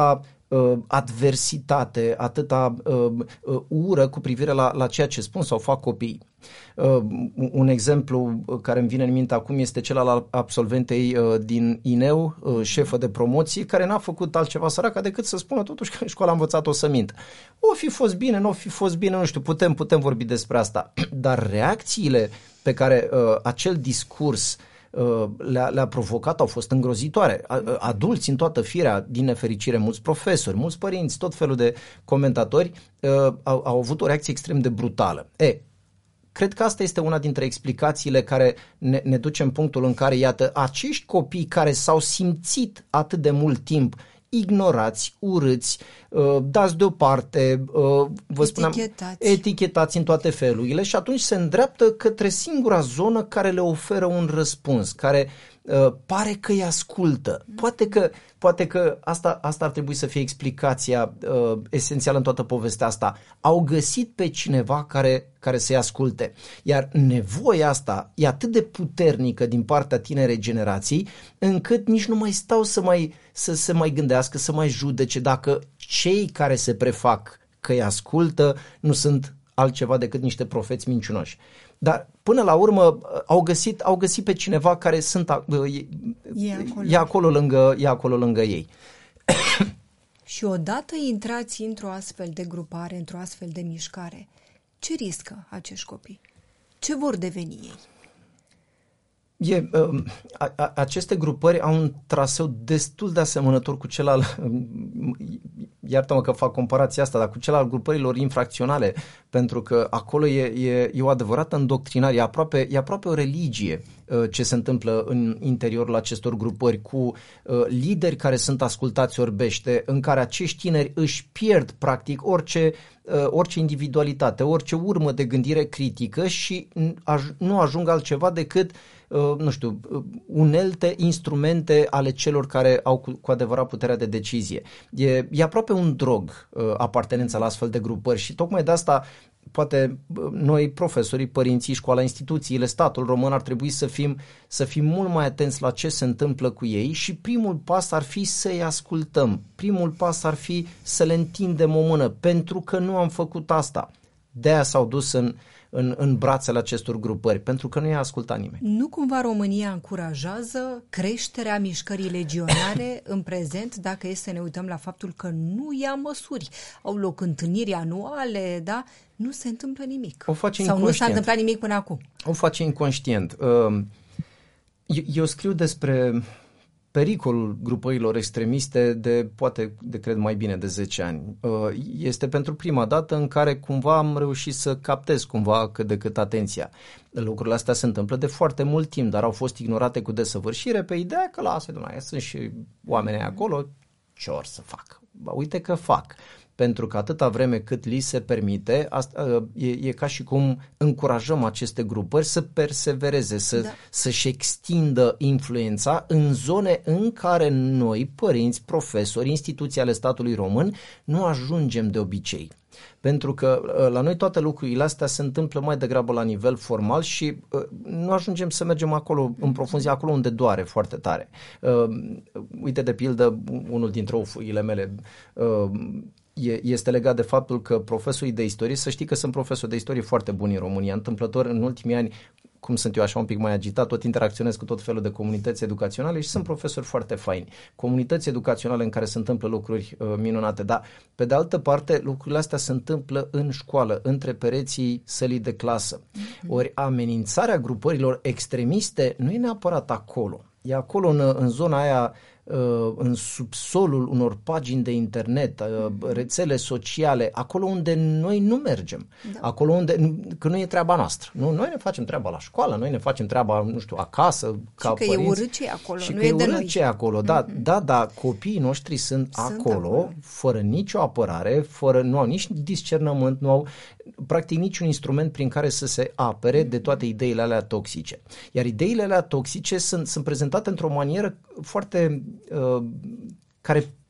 uh, adversitate, atâta uh, uh, ură cu privire la, la ceea ce spun sau fac copiii. Uh, un exemplu care îmi vine în minte acum este cel al absolventei uh, din Ineu, uh, șefă de promoție, care n-a făcut altceva săraca decât să spună totuși că școala a învățat-o să mintă. O fi fost bine, nu o fi fost bine, nu știu, putem, putem vorbi despre asta. Dar reacțiile pe care uh, acel discurs Le-a, le-a provocat au fost îngrozitoare. Adulți în toată firea, din nefericire, mulți profesori, mulți părinți, tot felul de comentatori uh, au, au avut o reacție extrem de brutală. E, cred că asta este una dintre explicațiile care ne, ne duce în punctul în care, iată, acești copii care s-au simțit atât de mult timp ignorați, urâți, dați deoparte, vă spuneam, etichetați. etichetați în toate felurile și atunci se îndreaptă către singura zonă care le oferă un răspuns, care uh, pare că îi ascultă. Poate că, poate că asta, asta ar trebui să fie explicația uh, esențială în toată povestea asta. Au găsit pe cineva care, care să-i asculte. Iar nevoia asta e atât de puternică din partea tinerei generații, încât nici nu mai stau să mai să se mai gândească, să mai judece dacă cei care se prefac că îi ascultă nu sunt altceva decât niște profeți mincinoși. Dar până la urmă au găsit, au găsit pe cineva care sunt, e, e, acolo. E, acolo lângă, e acolo lângă ei. Și odată intrați într-o astfel de grupare, într-o astfel de mișcare, ce riscă acești copii? Ce vor deveni ei? E, a, a, aceste grupări au un traseu destul de asemănător cu cel al, iartă-mă că fac comparația asta, dar cu cel al grupărilor infracționale, pentru că acolo e, e, e o adevărată îndoctrinare, e aproape, e aproape o religie ce se întâmplă în interiorul acestor grupări, cu uh, lideri care sunt ascultați orbește, în care acești tineri își pierd practic orice, uh, orice individualitate, orice urmă de gândire critică și aj- nu ajung altceva decât Uh, nu știu, unelte, instrumente ale celor care au cu, cu adevărat puterea de decizie. E, e aproape un drog uh, apartenența la astfel de grupări și tocmai de asta poate noi, profesorii, părinții, școala, instituțiile, statul român ar trebui să fim, să fim mult mai atenți la ce se întâmplă cu ei și primul pas ar fi să-i ascultăm. Primul pas ar fi să le întindem o mână, pentru că nu am făcut asta. De-aia s-au dus în În, în brațele acestor grupări, pentru că nu i-a ascultat nimeni. Nu cumva România încurajează creșterea mișcării legionare în prezent, dacă e să ne uităm la faptul că nu ia măsuri? Au loc întâlniri anuale, da? Nu se întâmplă nimic. O face Sau inconștient. nu s-a întâmplat nimic până acum. O face inconștient. Eu, eu scriu despre pericolul grupărilor extremiste de, poate, de cred, mai bine de zece ani. Este pentru prima dată în care cumva am reușit să captez cumva cât de cât atenția. Lucrurile astea se întâmplă de foarte mult timp, dar au fost ignorate cu desăvârșire pe ideea că lasă, domnule, sunt și oamenii acolo, ce or să fac? Ba, uite că fac. Pentru că atâta vreme cât li se permite, asta, e, e ca și cum încurajăm aceste grupări să persevereze, să, da. să-și extindă influența în zone în care noi, părinți, profesori, instituții ale statului român, nu ajungem de obicei. Pentru că la noi toate lucrurile astea se întâmplă mai degrabă la nivel formal și uh, nu ajungem să mergem acolo în profunzime, acolo unde doare foarte tare. Uh, uite, de pildă, unul dintre ofurile mele uh, este legat de faptul că profesorii de istorie, să știi că sunt profesori de istorie foarte buni în România. Întâmplător, în ultimii ani, cum sunt eu așa un pic mai agitat, tot interacționez cu tot felul de comunități educaționale și sunt profesori foarte faini. Comunități educaționale în care se întâmplă lucruri uh, minunate, dar pe de altă parte lucrurile astea se întâmplă în școală, între pereții sălii de clasă. Mm-hmm. Ori amenințarea grupărilor extremiste nu e neapărat acolo. E acolo în, în zona aia, în subsolul unor pagini de internet, rețele sociale, acolo unde noi nu mergem, da. Acolo unde, că nu e treaba noastră. Nu, noi ne facem treaba la școală, noi ne facem treaba, nu știu, acasă, ca și că părinți. E urât ce e acolo, și nu că e, e de urât noi. ce e acolo, da, mm-hmm. da, da, copiii noștri sunt, sunt acolo, acolo, fără nicio apărare, fără, nu au nici discernământ, nu au practic niciun instrument prin care să se apere mm-hmm. de toate ideile alea toxice. Iar ideile alea toxice sunt, sunt prezentate într-o manieră foarte uh, care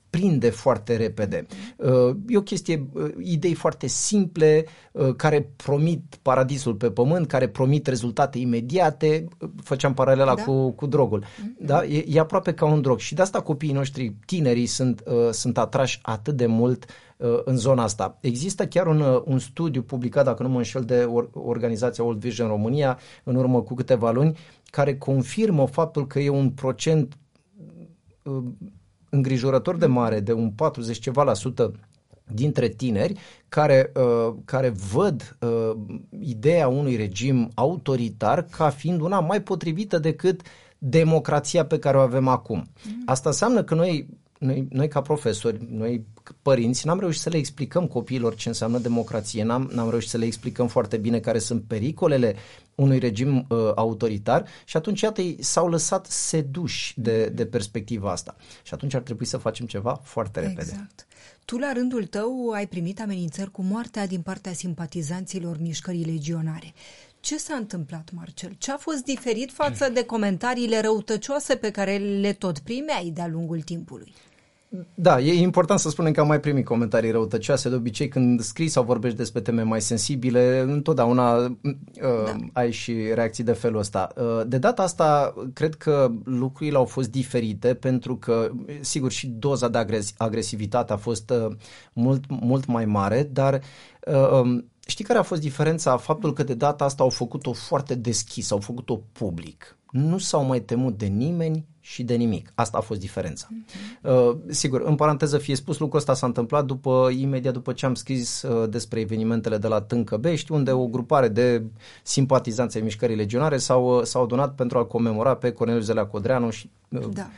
prinde foarte repede. E o chestie, idei foarte simple, care promit paradisul pe pământ, care promit rezultate imediate. Făceam paralela da. cu, cu drogul. Mm-hmm. Da? E, e aproape ca un drog și de asta copiii noștri, tinerii, sunt, sunt atrași atât de mult în zona asta. Există chiar un, un studiu publicat, dacă nu mă înșel, de or, organizația Old Vision România, în urmă cu câteva luni, care confirmă faptul că e un procent uh, îngrijorător de mare, de un patruzeci ceva la sută dintre tineri care, uh, care văd uh, ideea unui regim autoritar ca fiind una mai potrivită decât democrația pe care o avem acum. Asta înseamnă că noi Noi, noi ca profesori, noi părinți, n-am reușit să le explicăm copiilor ce înseamnă democrație, n-am, n-am reușit să le explicăm foarte bine care sunt pericolele unui regim uh, autoritar și atunci, iată, ei s-au lăsat seduși de, de perspectiva asta. Și atunci ar trebui să facem ceva foarte repede. Exact. Tu, la rândul tău, ai primit amenințări cu moartea din partea simpatizanților mișcării legionare. Ce s-a întâmplat, Marcel? Ce a fost diferit față de comentariile răutăcioase pe care le tot primeai de-a lungul timpului? Da, e important să spunem că am mai primit comentarii răutăcioase. De obicei, când scrii sau vorbești despre teme mai sensibile, întotdeauna uh, da. ai și reacții de felul ăsta. Uh, de data asta, cred că lucrurile au fost diferite, pentru că, sigur, și doza de agres- agresivitate a fost uh, mult, mult mai mare, dar uh, um, știi care a fost diferența? Faptul că de data asta au făcut-o foarte deschis, au făcut-o public. Nu s-au mai temut de nimeni și de nimic. Asta a fost diferența. Uh-huh. Uh, sigur, în paranteză fie spus, lucrul ăsta s-a întâmplat după, imediat după ce am scris uh, despre evenimentele de la Tâncăbești, unde o grupare de simpatizanți ai mișcării legionare s-au, uh, s-au adunat pentru a comemora pe Corneliu Zelea Codreanu și uh, da.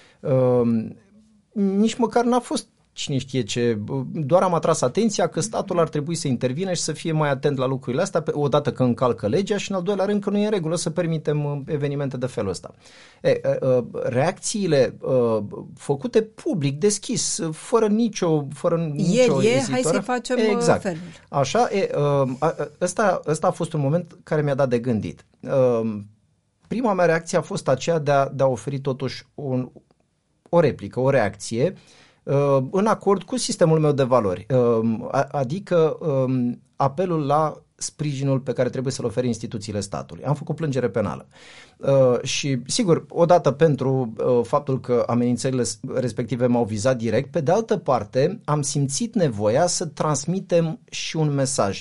uh, nici măcar n-a fost cine știe ce, doar am atras atenția că statul ar trebui să intervină și să fie mai atent la lucrurile astea, odată că încalcă legea și în al doilea rând că nu e în regulă să permitem evenimente de felul ăsta. E, reacțiile făcute public, deschis, fără nicio, fără nicio e, e, hai să facem exact. felul. Așa, e, ăsta, ăsta a fost un moment care mi-a dat de gândit. Prima mea reacție a fost aceea de a, de a oferi totuși un, o replică, o reacție în acord cu sistemul meu de valori, adică apelul la sprijinul pe care trebuie să-l ofere instituțiile statului. Am făcut plângere penală. Și, sigur, odată pentru faptul că amenințările respective m-au vizat direct, pe de altă parte am simțit nevoia să transmitem și un mesaj,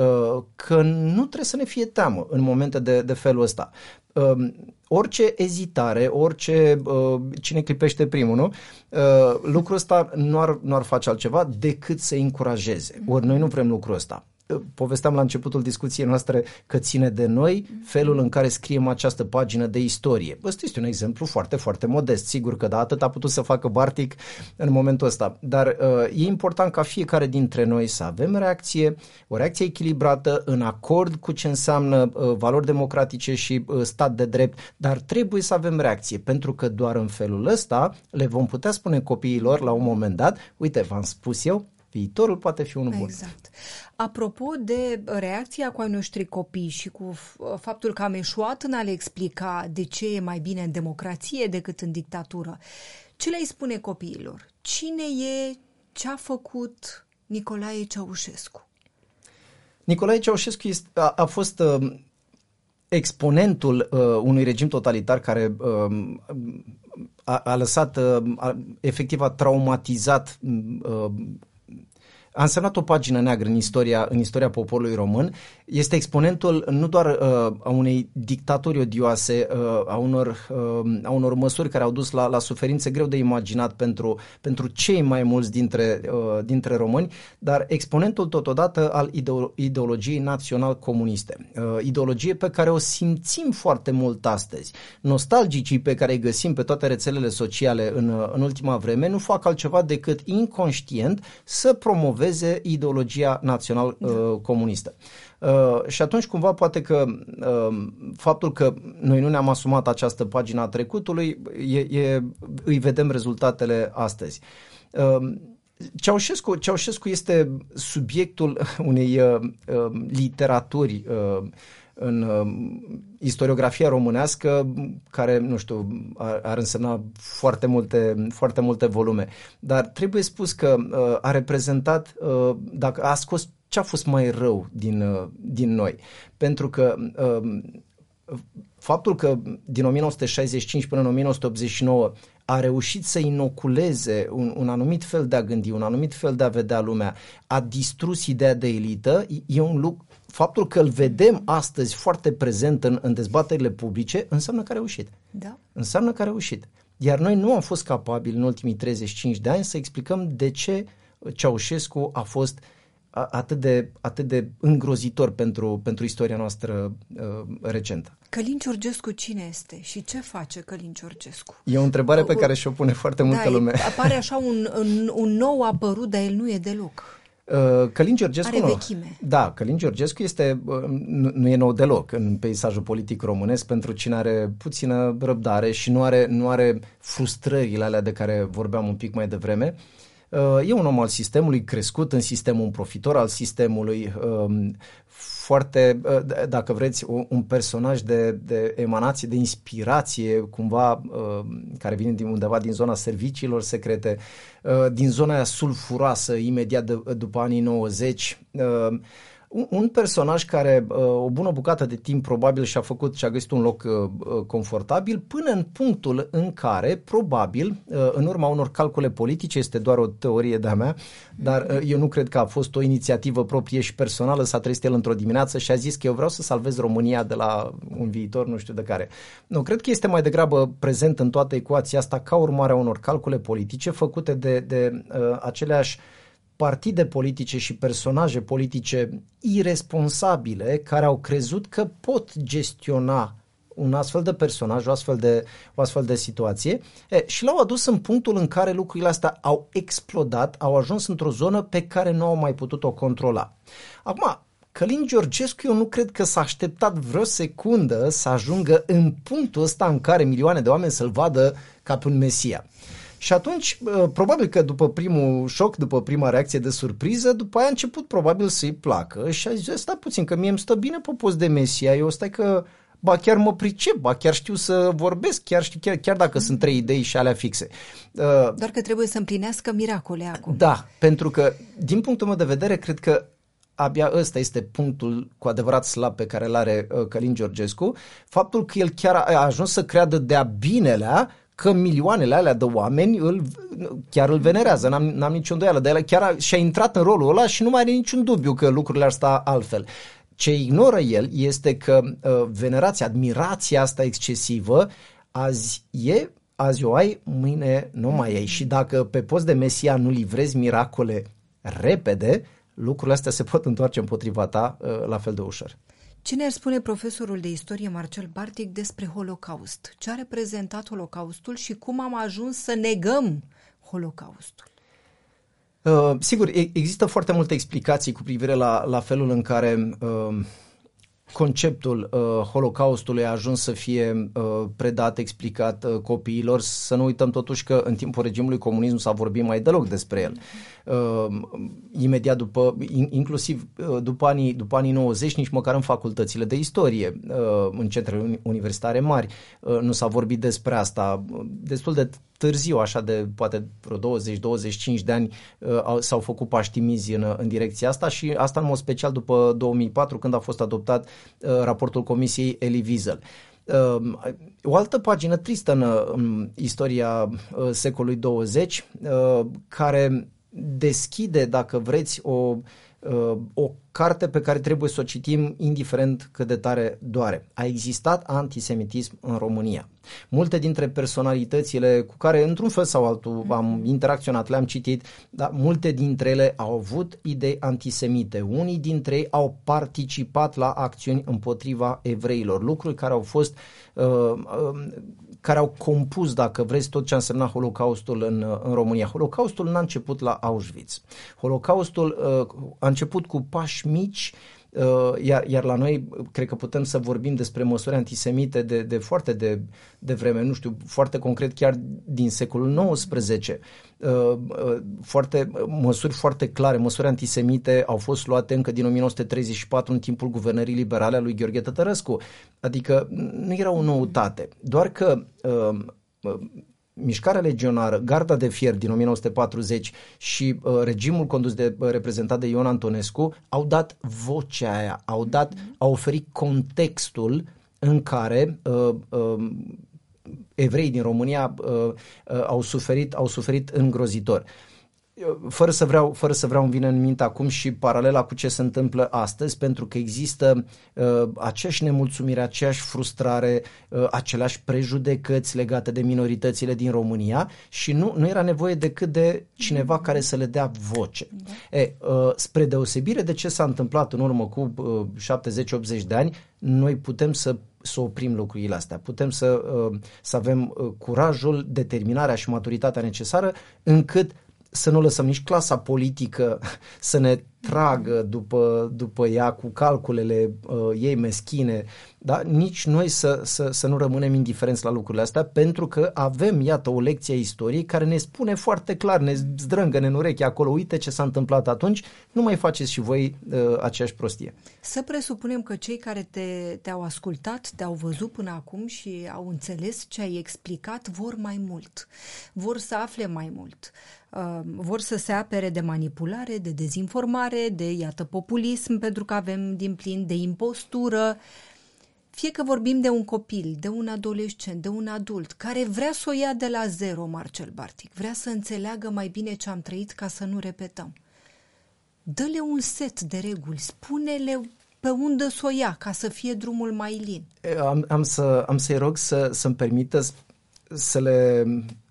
că nu trebuie să ne fie teamă în momente de, de felul ăsta. Uh, orice ezitare, orice uh, cine clipește primul, nu? Uh, lucrul ăsta nu ar, nu ar face altceva decât să încurajeze. Ori noi nu vrem lucrul ăsta. Povesteam la începutul discuției noastre că ține de noi felul în care scriem această pagină de istorie. Ăsta este un exemplu foarte, foarte modest. Sigur că da, atât a putut să facă Bartik în momentul ăsta. Dar uh, e important ca fiecare dintre noi să avem reacție, o reacție echilibrată, în acord cu ce înseamnă uh, valori democratice și uh, stat de drept, dar trebuie să avem reacție, pentru că doar în felul ăsta le vom putea spune copiilor la un moment dat, uite, v-am spus eu, viitorul poate fi unul bun. Exact. Apropo de reacția cu ai noștri copii și cu faptul că am eșuat în a le explica de ce e mai bine în democrație decât în dictatură, ce le-ai spune copiilor? Cine e, ce a făcut Nicolae Ceaușescu? Nicolae Ceaușescu este, a, a fost uh, exponentul uh, unui regim totalitar care uh, a, a lăsat, uh, a, efectiv a traumatizat uh, a însemnat o pagină neagră în istoria, în istoria poporului român. Este exponentul nu doar uh, a unei dictaturi odioase, uh, a, unor, uh, a unor măsuri care au dus la, la suferințe greu de imaginat pentru, pentru cei mai mulți dintre, uh, dintre români, dar exponentul totodată al ideo- ideologiei național-comuniste. Uh, ideologie pe care o simțim foarte mult astăzi. Nostalgicii pe care îi găsim pe toate rețelele sociale în, în ultima vreme nu fac altceva decât inconștient să promoveze ideologia național-comunistă. Uh, și atunci cumva poate că uh, faptul că noi nu ne-am asumat această pagină a trecutului, e, e, îi vedem rezultatele astăzi. Uh, Ceaușescu, Ceaușescu este subiectul unei uh, literaturi uh, în uh, istoriografia românească, care, nu știu, ar, ar însemna foarte multe, foarte multe volume. Dar trebuie spus că uh, a reprezentat, uh, dacă a scos ce a fost mai rău din, uh, din noi. Pentru că uh, faptul că din o mie nouă sute șaizeci și cinci până în o mie nouă sute optzeci și nouă a reușit să inoculeze un, un anumit fel de a gândi, un anumit fel de a vedea lumea, a distrus ideea de elită, e un lucru. Faptul că îl vedem astăzi foarte prezent în, în dezbaterile publice înseamnă că a reușit. Da. Înseamnă că a reușit. Iar noi nu am fost capabili în ultimii treizeci și cinci de ani să explicăm de ce Ceaușescu a fost atât de, atât de îngrozitor pentru, pentru istoria noastră uh, recentă. Călin Georgescu cine este și ce face Călin Georgescu? E o întrebare pe care și-o pune foarte multă da, lume. Apare așa un, un, un nou apărut, dar el nu e deloc. Călin Georgescu Are nu. vechime. Da, Călin Georgescu este, nu, nu e nou deloc în peisajul politic românesc pentru cine are puțină răbdare și nu are, nu are frustrările alea de care vorbeam un pic mai devreme. E un om al sistemului, crescut în sistemul, un profitor al sistemului, foarte, dacă vreți, un personaj de, de emanație, de inspirație, cumva, care vine din undeva din zona serviciilor secrete, din zona aia sulfuroasă, imediat de, după anii nouăzeci. Un personaj care o bună bucată de timp probabil și-a făcut și-a găsit un loc confortabil până în punctul în care probabil în urma unor calcule politice, este doar o teorie de-a mea, dar eu nu cred că a fost o inițiativă proprie și personală, s-a trezit el într-o dimineață și a zis că eu vreau să salvez România de la un viitor nu știu de care. Nu, cred că este mai degrabă prezent în toată ecuația asta ca urmare a unor calcule politice făcute de, de uh, aceleași partide politice și personaje politice irresponsabile care au crezut că pot gestiona un astfel de personaj, o astfel de, o astfel de situație e, și l-au adus în punctul în care lucrurile astea au explodat, au ajuns într-o zonă pe care nu au mai putut-o controla. Acum, Călin Georgescu, eu nu cred că s-a așteptat vreo secundă să ajungă în punctul ăsta în care milioane de oameni să-l vadă ca pe un mesia. Și atunci, probabil că după primul șoc, după prima reacție de surpriză, după aia a început probabil să-i placă și a zis, stai puțin, că mie îmi stă bine pe post de mesia, eu stai că, ba chiar mă pricep, ba chiar știu să vorbesc, chiar, știu, chiar, chiar dacă sunt trei idei și alea fixe. Doar că trebuie să împlinească miracole acum. Da, pentru că, din punctul meu de vedere, cred că abia ăsta este punctul cu adevărat slab pe care îl are Călin Georgescu, faptul că el chiar a ajuns să creadă de-a binelea că milioanele alea de oameni îl, chiar îl venerează, n-am, n-am niciun îndoială, dar el chiar a, și-a intrat în rolul ăla și nu mai are niciun dubiu că lucrurile ar sta altfel. Ce ignoră el este că uh, venerația, admirația asta excesivă, azi e, azi o ai, mâine nu mai ai. Și dacă pe post de mesia nu livrezi miracole repede, lucrurile astea se pot întoarce împotriva ta uh, la fel de ușor. Ce ne-ar spune profesorul de istorie Marcel Bartic despre Holocaust? Ce a reprezentat Holocaustul și cum am ajuns să negăm Holocaustul? Uh, sigur, există foarte multe explicații cu privire la, la felul în care uh, conceptul uh, Holocaustului a ajuns să fie uh, predat, explicat uh, copiilor. Să nu uităm totuși că în timpul regimului comunism nu s-a vorbit mai deloc despre el. Uh, imediat după, in, inclusiv uh, după anii, după anii nouăzeci, nici măcar în facultățile de istorie, uh, în centrele universitare mari, uh, nu s-a vorbit despre asta. Destul de târziu, așa de poate vreo douăzeci douăzeci și cinci de ani, uh, s-au făcut pași timizi în, în direcția asta și asta în mod special după două mii patru, când a fost adoptat uh, raportul Comisiei Elie Wiesel. Uh, o altă pagină tristă în, în istoria uh, secolului douăzeci, uh, care deschide, dacă vreți, o, uh, o carte pe care trebuie să o citim indiferent cât de tare doare. A existat antisemitism în România. Multe dintre personalitățile cu care, într-un fel sau altul, am interacționat, le-am citit, dar multe dintre ele au avut idei antisemite. Unii dintre ei au participat la acțiuni împotriva evreilor, lucruri care au fost, uh, uh, care au compus, dacă vreți, tot ce a însemnat Holocaustul în, în România. Holocaustul n-a început la Auschwitz. Holocaustul uh, a început cu pași mici, Iar, iar la noi, cred că putem să vorbim despre măsuri antisemite de, de foarte de, de vreme, nu știu, foarte concret chiar din secolul nouăsprezece. Foarte, măsuri foarte clare, măsuri antisemite au fost luate încă din nouăsprezece treizeci și patru în timpul guvernării liberale a lui Gheorghe Tătărescu. Adică nu era o noutate, doar că Mișcarea Legionară, Garda de Fier din nouăsprezece patruzeci și uh, regimul condus de uh, reprezentat de Ion Antonescu au dat vocea aia, au dat, au oferit contextul în care uh, uh, evreii din România uh, uh, au suferit, au suferit îngrozitor. Fără să vreau, fără să vreau îmi vine în minte acum și paralela cu ce se întâmplă astăzi, pentru că există uh, aceeași nemulțumire, aceeași frustrare, uh, aceleași prejudecăți legate de minoritățile din România și nu, nu era nevoie decât de cineva care să le dea voce. E, uh, spre deosebire de ce s-a întâmplat în urmă cu uh, șaptezeci optzeci de ani, noi putem să să oprim lucrurile astea. Putem să, uh, să avem uh, curajul, determinarea și maturitatea necesară încât să nu lăsăm nici clasa politică să ne tragă după, după ea cu calculele uh, ei meschine, da? Nici noi să, să, să nu rămânem indiferenți la lucrurile astea, pentru că avem, iată, o lecție a istoriei care ne spune foarte clar, ne zdrângă-ne în ureche acolo, uite ce s-a întâmplat atunci, nu mai faceți și voi uh, aceeași prostie. Să presupunem că cei care te, te-au ascultat, te-au văzut până acum și au înțeles ce ai explicat, vor mai mult, vor să afle mai mult. Uh, vor să se apere de manipulare, de dezinformare, de, iată, populism, pentru că avem din plin, de impostură. Fie că vorbim de un copil, de un adolescent, de un adult, care vrea să o ia de la zero, Marcel Bartic, vrea să înțeleagă mai bine ce am trăit ca să nu repetăm. Dă-le un set de reguli, spune-le pe unde să o ia, ca să fie drumul mai lin. Am, am, să, am să-i rog să, să-mi permită să le...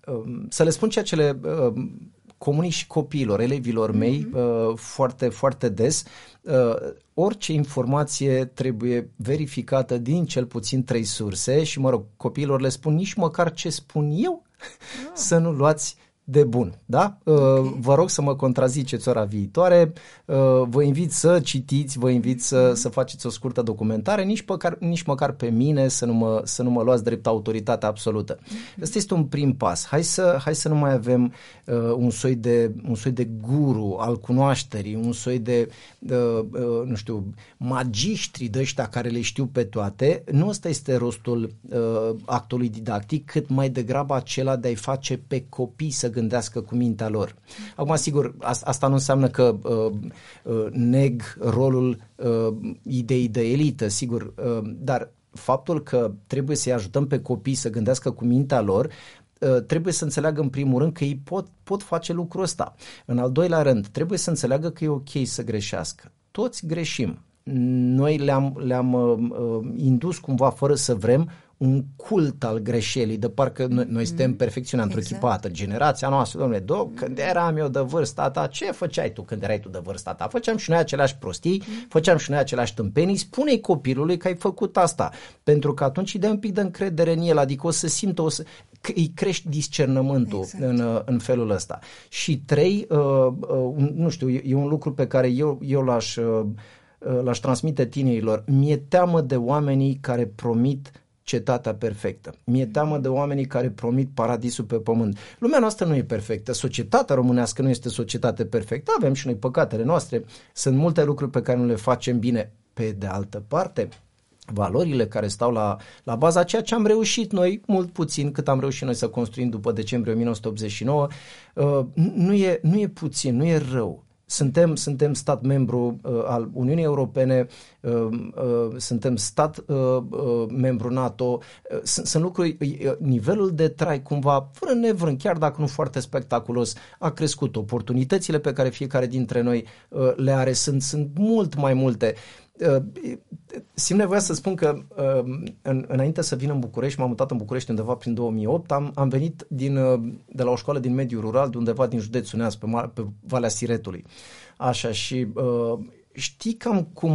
să le spun ceea ce le uh, comunic și copiilor, elevilor mei, mm-hmm. uh, foarte, foarte des. Uh, orice informație trebuie verificată din cel puțin trei surse și, mă rog, copiilor le spun nici măcar ce spun eu, oh. să nu luați de bun, da? Okay. Vă rog să mă contraziceți ora viitoare, vă invit să citiți, vă invit să, să faceți o scurtă documentare, nici, păcar, nici măcar pe mine să nu mă, să nu mă luați drept autoritate absolută. Ăsta este un prim pas. Hai să, hai să nu mai avem uh, un, soi de, un soi de guru al cunoașterii, un soi de, uh, uh, nu știu, magiștri de ăștia care le știu pe toate. Nu ăsta este rostul uh, actului didactic, cât mai degrabă acela de a-i face pe copii să gândească cu mintea lor. Acum, sigur, asta nu înseamnă că uh, uh, neg rolul uh, ideii de elită, sigur, uh, dar faptul că trebuie să-i ajutăm pe copii să gândească cu mintea lor, uh, trebuie să înțeleagă în primul rând că ei pot, pot face lucrul ăsta. În al doilea rând, trebuie să înțeleagă că e ok să greșească. Toți greșim. Noi le-am, le-am uh, indus cumva fără să vrem un cult al greșelii, de parcă noi, noi suntem perfecțiunea întruchipată, exact. Generația noastră, domnule, do, când eram eu de vârsta ta, ce făceai tu când erai tu de vârsta ta? Făceam și noi aceleași prostii, făceam și noi aceleași tâmpenii, spune-i copilului că ai făcut asta, pentru că atunci îi dai un pic de încredere în el, adică o să simtă, o să, îi crești discernământul exact. în, în felul ăsta. Și trei, uh, uh, nu știu, e, e un lucru pe care eu, eu l-aș, uh, l-aș transmite tinerilor. Mi-e teamă de oamenii care promit cetatea perfectă. Mi-e teamă de oamenii care promit paradisul pe pământ. Lumea noastră nu e perfectă, societatea românească nu este societate perfectă, avem și noi păcatele noastre, sunt multe lucruri pe care nu le facem bine. Pe de altă parte, valorile care stau la, la baza ceea ce am reușit noi, mult puțin, cât am reușit noi să construim după decembrie nouăsprezece optzeci și nouă, uh, nu, e, nu e puțin, nu e rău. Suntem, suntem stat membru uh, al Uniunii Europene, uh, uh, suntem stat uh, uh, membru NATO, uh, sunt, sunt lucruri, uh, nivelul de trai cumva, vrând nevrând, chiar dacă nu foarte spectaculos, a crescut. Oportunitățile pe care fiecare dintre noi uh, le are sunt, sunt mult mai multe. Uh, simt nevoia să spun că uh, în, înainte să vin în București, m-am mutat în București undeva prin două mii opt, am, am venit din, uh, de la o școală din mediul rural, de undeva din județul Neamț, pe, pe Valea Siretului. Așa, și uh, știi cam cum,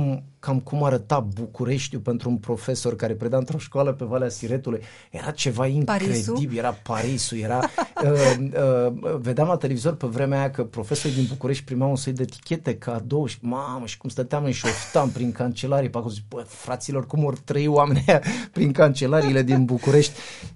cam cum arăta Bucureștiul pentru un profesor care preda într-o școală pe Valea Siretului. Era ceva incredibil, Parisul? Era Parisul, era... uh, uh, vedeam la televizor pe vremea aia că profesorii din București primeau un soi de etichete cadou și mamă, și cum stăteam noi și oftam prin cancelarii, pe acolo zic, bă, fraților, cum ori trăi oamenii aia prin cancelariile din București.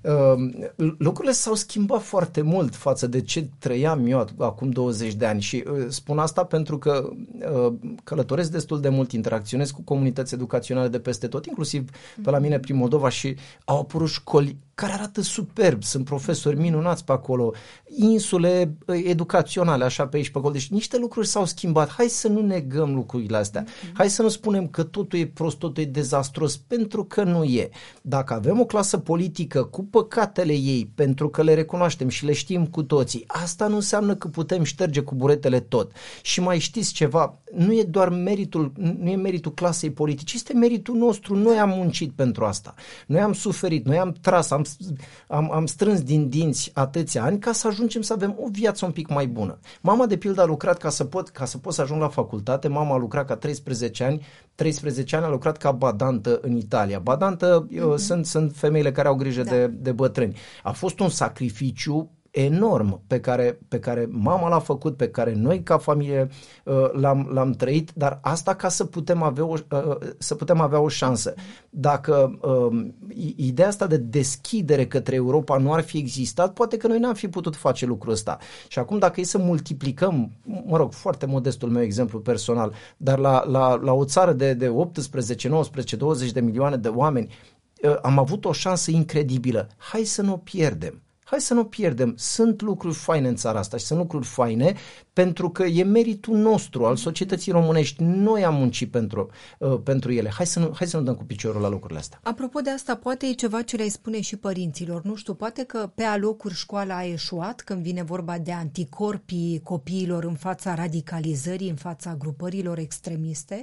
Uh, lucrurile s-au schimbat foarte mult față de ce trăiam eu acum douăzeci de ani și uh, spun asta pentru că uh, călătoresc destul de mult, interacționez cu comunități educaționale de peste tot, inclusiv pe la mine prin Moldova și au apărut școli care arată superb, sunt profesori minunați pe acolo, insule educaționale așa pe aici pe acolo, deci niște lucruri s-au schimbat, hai să nu negăm lucrurile astea, mm-hmm. hai să nu spunem că totul e prost, totul e dezastros, pentru că nu e. Dacă avem o clasă politică cu păcatele ei, pentru că le recunoaștem și le știm cu toții, asta nu înseamnă că putem șterge cu buretele tot. Și mai știți ceva, nu e doar meritul, nu e meritul clasei politice, este meritul nostru, noi am muncit pentru asta, noi am suferit, noi am tras, am Am, am strâns din dinți atâția ani ca să ajungem să avem o viață un pic mai bună. Mama, de pildă, a lucrat ca să pot, ca să pot să ajung la facultate. Mama a lucrat ca treisprezece ani. treisprezece ani a lucrat ca badantă în Italia. Badantă mm-hmm. sunt, sunt femeile care au grijă da. de, de bătrâni. A fost un sacrificiu enorm pe care, pe care mama l-a făcut, pe care noi ca familie uh, l-am, l-am trăit, dar asta ca să putem avea o, uh, să putem avea o șansă. Dacă uh, ideea asta de deschidere către Europa nu ar fi existat, poate că noi n-am fi putut face lucrul ăsta. Și acum dacă e să multiplicăm, mă rog, foarte modestul meu exemplu personal, dar la, la, la o țară de, de optsprezece, nouăsprezece, douăzeci de milioane de oameni, uh, am avut o șansă incredibilă. Hai să nu o pierdem. Hai să nu pierdem. Sunt lucruri faine în țara asta și sunt lucruri faine pentru că e meritul nostru, al societății românești. Noi am muncit pentru, uh, pentru ele. Hai să, nu, hai să nu dăm cu piciorul la lucrurile astea. Apropo de asta, poate e ceva ce le-ai spune și părinților. Nu știu, poate că pe alocuri școala a eșuat când vine vorba de anticorpii copiilor în fața radicalizării, în fața grupărilor extremiste.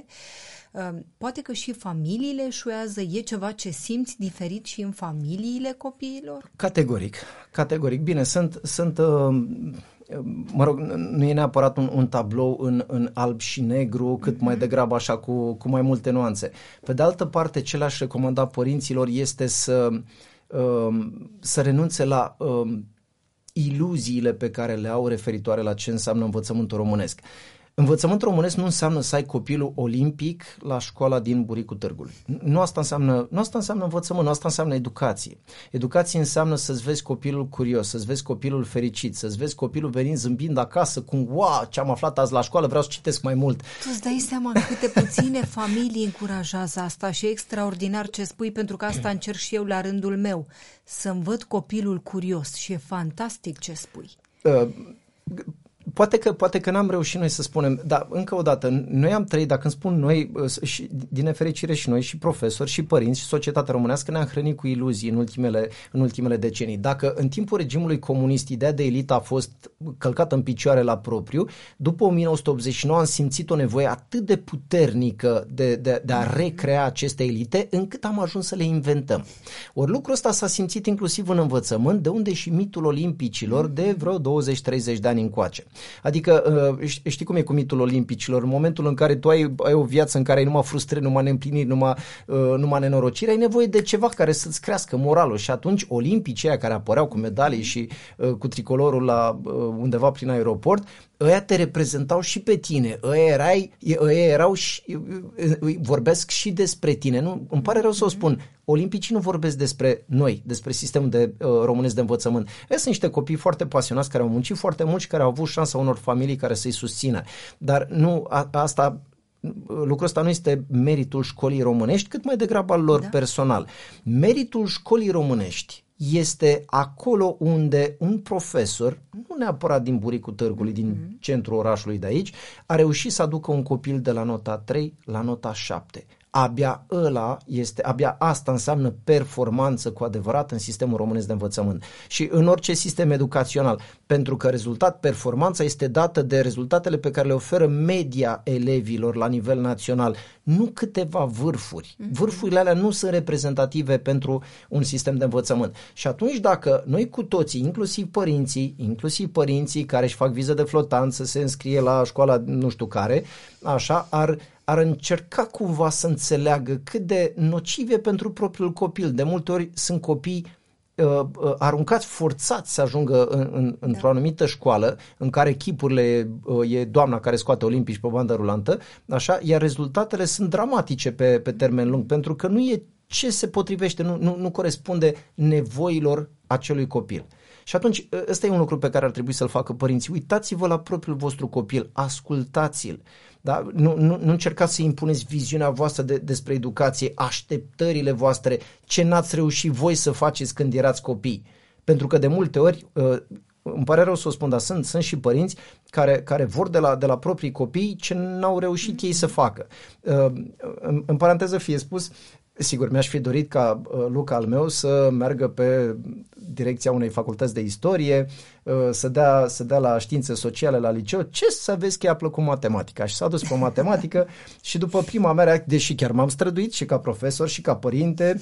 Poate că și familiile eșuează, e ceva ce simți diferit și în familiile copiilor? Categoric, categoric. Bine, sunt, sunt mă rog, nu e neapărat un, un tablou în, în alb și negru, cât mm-hmm. mai degrabă așa cu, cu mai multe nuanțe. Pe de altă parte, ce le-aș recomanda părinților este să, să renunțe la iluziile pe care le au referitoare la ce înseamnă învățământul românesc. Învățământul românesc nu înseamnă să ai copilul olimpic la școala din Buricul Târgului. Nu asta înseamnă, nu asta înseamnă învățământ, nu asta înseamnă educație. Educație înseamnă să-ți vezi copilul curios, să-ți vezi copilul fericit, să-ți vezi copilul venind zâmbind acasă cum, wow, ce am aflat azi la școală, vreau să citesc mai mult. Tu îți dai seama câte puține familii încurajează asta și e extraordinar ce spui, pentru că asta încerc și eu la rândul meu, să-mi văd copilul curios și e fantastic ce spui. Uh, Poate că, poate că n-am reușit noi să spunem, dar încă o dată, noi am trăit, dacă îmi spun noi, și, din nefericire și noi, și profesori, și părinți, și societatea românească ne-am hrănit cu iluzii în ultimele, în ultimele decenii. Dacă în timpul regimului comunist ideea de elită a fost călcată în picioare la propriu, după o mie nouă sute optzeci și nouă am simțit o nevoie atât de puternică de, de, de a recrea aceste elite, încât am ajuns să le inventăm. Ori lucrul ăsta s-a simțit inclusiv în învățământ, de unde și mitul olimpicilor de vreo douăzeci treizeci de ani încoace. Adică știi cum e cu mitul olimpicilor, în momentul în care tu ai, ai o viață în care ai numai frustrări, numai neîmpliniri, numai, numai nenorocire, ai nevoie de ceva care să-ți crească moralul și atunci olimpicii aia care apăreau cu medalii și cu tricolorul la undeva prin aeroport, ăia te reprezentau și pe tine, ăia, erai, ăia erau și vorbesc și despre tine. Nu, îmi pare rău să o spun, olimpicii nu vorbesc despre noi, despre sistemul de uh, românesc de învățământ. Ăia sunt niște copii foarte pasionați care au muncit foarte mult și care au avut șansa unor familii care să-i susțină. Dar nu, a, asta... lucrul ăsta nu este meritul școlii românești, cât mai degrabă al lor da. personal. Meritul școlii românești este acolo unde un profesor, nu neapărat din Buricul Târgului, din mm-hmm. centrul orașului de aici, a reușit să aducă un copil de la nota trei la nota șapte. Abia ăla este, abia asta înseamnă performanță cu adevărat în sistemul românesc de învățământ și în orice sistem educațional, pentru că rezultat, performanța este dată de rezultatele pe care le oferă media elevilor la nivel național, nu câteva vârfuri. Vârfurile alea nu sunt reprezentative pentru un sistem de învățământ. Și atunci dacă noi cu toții, inclusiv părinții, inclusiv părinții care își fac viză de flotant să se înscrie la școala nu știu care, așa, ar ar încerca cumva să înțeleagă cât de nocive pentru propriul copil. De multe ori sunt copii uh, uh, aruncați, forțați să ajungă în, în, într-o da. anumită școală în care chipurile uh, e doamna care scoate olimpici pe bandă rulantă, așa, iar rezultatele sunt dramatice pe, pe termen lung, pentru că nu e ce se potrivește, nu, nu, nu corespunde nevoilor acelui copil. Și atunci, ăsta e un lucru pe care ar trebui să-l facă părinții. Uitați-vă la propriul vostru copil, ascultați-l. Da? Nu, nu, nu încercați să impuneți viziunea voastră de, despre educație, așteptările voastre, ce n-ați reușit voi să faceți când erați copii. Pentru că de multe ori, îmi pare rău să o spun, dar sunt, sunt și părinți care, care vor de la, de la proprii copii ce n-au reușit ei să facă. În, în paranteză fie spus, sigur, mi-aș fi dorit ca uh, Luca al meu să meargă pe direcția unei facultăți de istorie, uh, să, dea, să dea la științe sociale la liceu. Ce să vezi că i-a plăcut matematica? Și s-a dus pe matematică și după prima mea reacție, deși chiar m-am străduit și ca profesor și ca părinte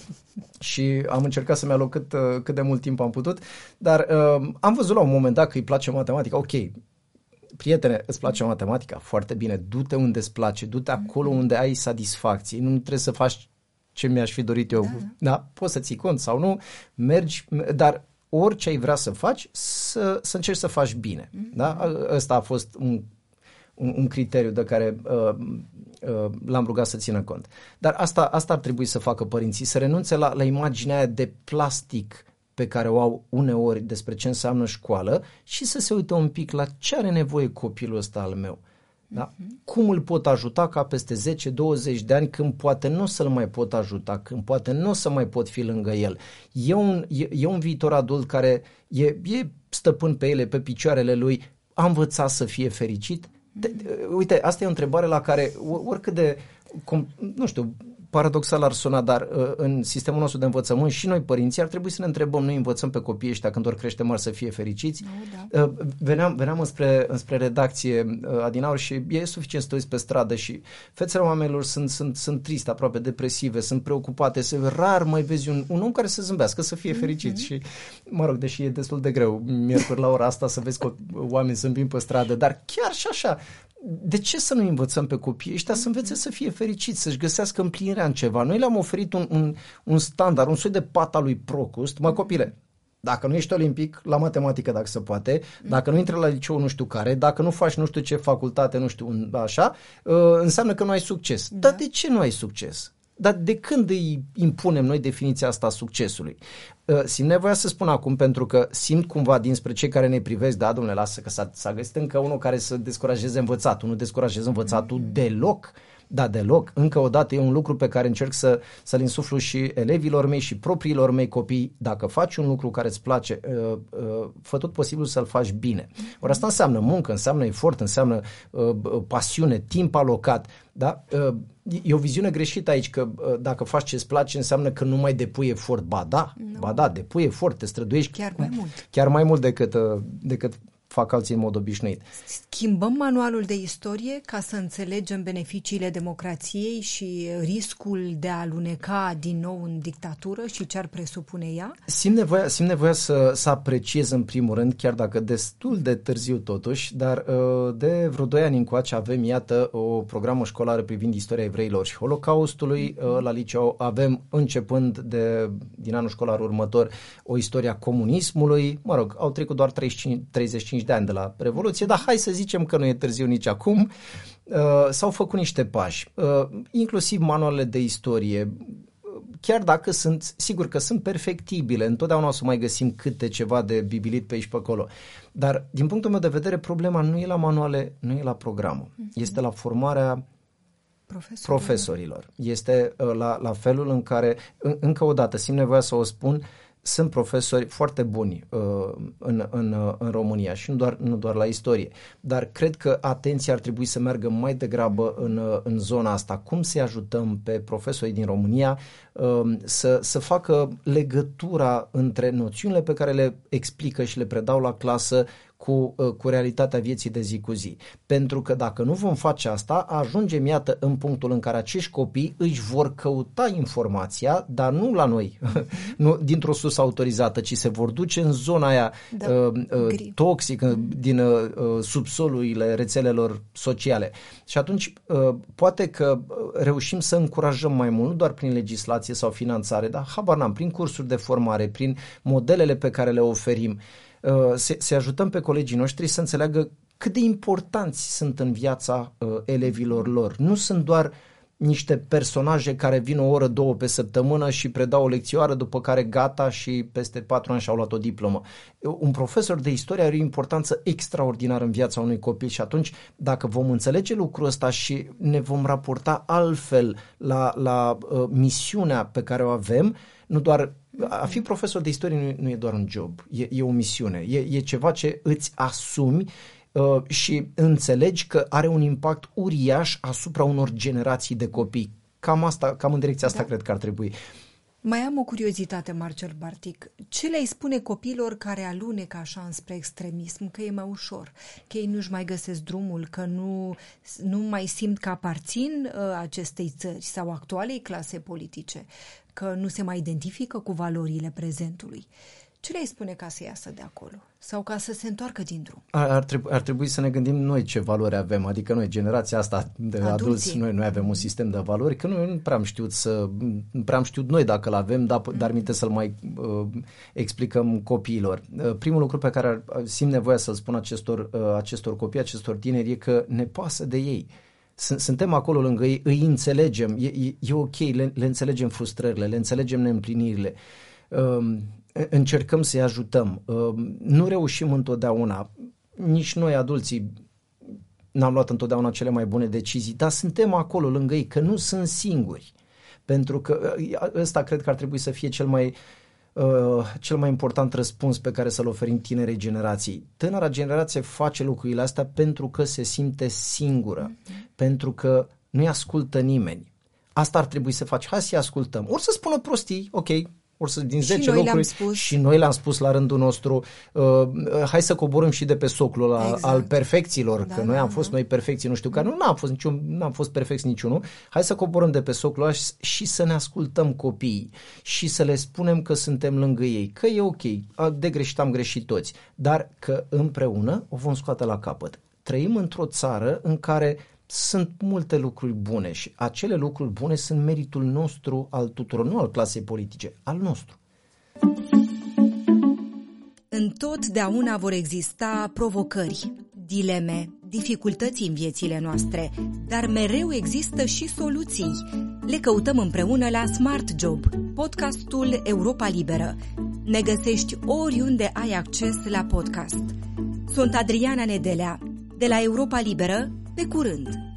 și am încercat să-mi aloc cât, uh, cât de mult timp am putut, dar uh, am văzut la un moment dat că îi place matematica. Ok, prietene, îți place matematica? Foarte bine, du-te unde îți place, du-te acolo unde ai satisfacție. Nu trebuie să faci ce mi-aș fi dorit eu. Da, da, poți să ții cont sau nu, mergi, dar orice ai vrea să faci, să, să încerci să faci bine. Mm-hmm. Da? Ăsta a fost un, un, un criteriu de care uh, uh, l-am rugat să țină cont. Dar asta, asta ar trebui să facă părinții, să renunțe la, la imaginea aia de plastic pe care o au uneori despre ce înseamnă școală și să se uite un pic la ce are nevoie copilul ăsta al meu. Da? Uh-huh. Cum îl pot ajuta ca peste zece douăzeci de ani, când poate nu o să-l mai pot ajuta, când poate nu o să mai pot fi lângă el. E un, e, e un viitor adult care e, e stăpân pe ele, pe picioarele lui, a învățat să fie fericit? De, uite, asta e o întrebare la care oricât de, cum, nu știu, paradoxal ar suna, dar uh, în sistemul nostru de învățământ și noi părinții ar trebui să ne întrebăm, noi învățăm pe copiii ăștia când ori crește mari să fie fericiți. No, da. uh, veneam, veneam înspre, înspre redacție uh, adinauri și e suficient să te uiți pe stradă și fețele oamenilor sunt, sunt, sunt triste, aproape depresive, sunt preocupate, se, rar mai vezi un, un om care să zâmbească, să fie fericit. Mm-hmm. Și, mă rog, deși e destul de greu miercuri la ora asta să vezi că oameni zâmbim pe stradă, dar chiar și așa, de ce să nu învățăm pe copiii ăștia să învețe să fie fericiți, să-și găsească împlinirea în ceva? Noi le-am oferit un, un, un standard, un soi de pata lui Procust. Mă, copile, dacă nu ești olimpic, la matematică dacă se poate, dacă nu intri la liceu nu știu care, dacă nu faci nu știu ce facultate, nu știu, așa, înseamnă că nu ai succes. Da. Dar de ce nu ai succes? Dar de când îi impunem noi definiția asta a succesului? Simt nevoia să spun acum, pentru că simt cumva dinspre cei care ne privesc, da, domnule, lasă că s-a, s-a găsit încă unul care să descurajeze învățatul, nu descurajeze învățatul mm-hmm. deloc. Da, deloc. Încă o dată e un lucru pe care încerc să, să-l insuflu și elevilor mei și propriilor mei copii. Dacă faci un lucru care îți place, uh, uh, fă tot posibil să-l faci bine. Ori asta înseamnă muncă, înseamnă efort, înseamnă uh, pasiune, timp alocat. Da? Uh, e o viziune greșită aici că uh, dacă faci ce-ți place înseamnă că nu mai depui efort. Ba da, no. ba da, depui efort, te străduiești chiar mai mult. Chiar mai mult decât, uh, decât fac alții în mod obișnuit. Schimbăm manualul de istorie ca să înțelegem beneficiile democrației și riscul de a aluneca din nou în dictatură și ce ar presupune ea? Simt nevoia, simt nevoia să, să apreciez în primul rând, chiar dacă destul de târziu totuși, dar de vreo doi ani încoace avem, iată, o programă școlară privind istoria evreilor și Holocaustului. La liceu avem, începând de, din anul școlar următor, o istorie a comunismului. Mă rog, au trecut doar treizeci și cinci, treizeci și cinci de ani de la Revoluție, dar hai să zicem că nu e târziu nici acum. Uh, s-au făcut niște pași, uh, inclusiv manualele de istorie, chiar dacă sunt, sigur că sunt perfectibile, întotdeauna o să mai găsim câte ceva de bibilit pe aici pe acolo, dar din punctul meu de vedere problema nu e la manuale, nu e la programul, mm-hmm. este la formarea profesorilor, profesorilor. Este uh, la, la felul în care, în, încă o dată, simt nevoia să o spun, sunt profesori foarte buni uh, în, în, uh, în România și nu doar, nu doar la istorie, dar cred că atenția ar trebui să meargă mai degrabă în, uh, în zona asta. Cum să ajutăm pe profesorii din România uh, să, să facă legătura între noțiunile pe care le explică și le predau la clasă cu, cu realitatea vieții de zi cu zi. Pentru că dacă nu vom face asta, ajungem, iată, în punctul în care acești copii își vor căuta informația, dar nu la noi, nu dintr-o sursă autorizată, ci se vor duce în zona aia da, uh, uh, toxică din uh, subsolurile rețelelor sociale. Și atunci uh, poate că reușim să încurajăm mai mult, nu doar prin legislație sau finanțare, dar habar n-am, prin cursuri de formare, prin modelele pe care le oferim, uh, să, să ajutăm pe colegii noștri să înțeleagă cât de importanți sunt în viața uh, elevilor lor. Nu sunt doar niște personaje care vin o oră, două pe săptămână și predau o lecțioară, după care gata și peste patru ani și-au luat o diplomă. Un profesor de istorie are o importanță extraordinară în viața unui copil și atunci, dacă vom înțelege lucrul ăsta și ne vom raporta altfel la, la uh, misiunea pe care o avem, nu doar a fi profesor de istorie nu, nu e doar un job, e, e o misiune, e, e ceva ce îți asumi uh, și înțelegi că are un impact uriaș asupra unor generații de copii. Cam asta, cam în direcția asta da. Cred că ar trebui. Mai am o curiozitate, Marcel Bartic. Ce le-ai spune copiilor care alunecă așa înspre extremism, că e mai ușor, că ei nu-și mai găsesc drumul, că nu, nu mai simt că aparțin uh, acestei țări sau actualei clase politice, că nu se mai identifică cu valorile prezentului? Ce le-ai spune ca să iasă de acolo? Sau ca să se întoarcă din drum? Ar, ar, trebui, ar trebui să ne gândim noi ce valori avem. Adică noi, generația asta de adulți, adulți noi, noi avem un sistem de valori, că noi nu prea am știut să, nu prea am știut noi dacă l-avem, dar, mm. dar minte să-l mai uh, explicăm copiilor. Uh, primul lucru pe care ar, simt nevoia să-l spun acestor, uh, acestor copii, acestor tineri, e că ne pasă de ei. Suntem acolo lângă ei, îi înțelegem, e, e, e ok, le, le înțelegem frustrările, le înțelegem neîmplinirile. Uh, încercăm să-i ajutăm. Nu reușim întotdeauna, nici noi adulții n-am luat întotdeauna cele mai bune decizii, dar suntem acolo lângă ei, că nu sunt singuri. Pentru că ăsta cred că ar trebui să fie cel mai, cel mai important răspuns pe care să-l oferim tinerei generații. Tânăra generație face lucrurile astea pentru că se simte singură, mm-hmm. pentru că nu-i ascultă nimeni. Asta ar trebui să faci. Hai să-i ascultăm. Ori să spună prostii, ok, ori să din zece lucruri și noi le-am spus la rândul nostru, uh, hai să coborâm și de pe soclul la, exact. Al perfecțiilor, da, că noi da, am fost da. Noi perfecții, nu știu care, nu n-am fost niciun, n-am fost perfecți niciunul, hai să coborâm de pe soclul ăla și să ne ascultăm copiii și să le spunem că suntem lângă ei, că e ok, de greșit am greșit toți, dar că împreună o vom scoate la capăt. Trăim într-o țară în care sunt multe lucruri bune și acele lucruri bune sunt meritul nostru al tuturor, nu al clasei politice, al nostru. Întotdeauna vor exista provocări, dileme, dificultăți în viețile noastre, dar mereu există și soluții. Le căutăm împreună la Smart Job, podcastul Europa Liberă. Ne găsești oriunde ai acces la podcast. Sunt Adriana Nedelea, de la Europa Liberă. Pe curând!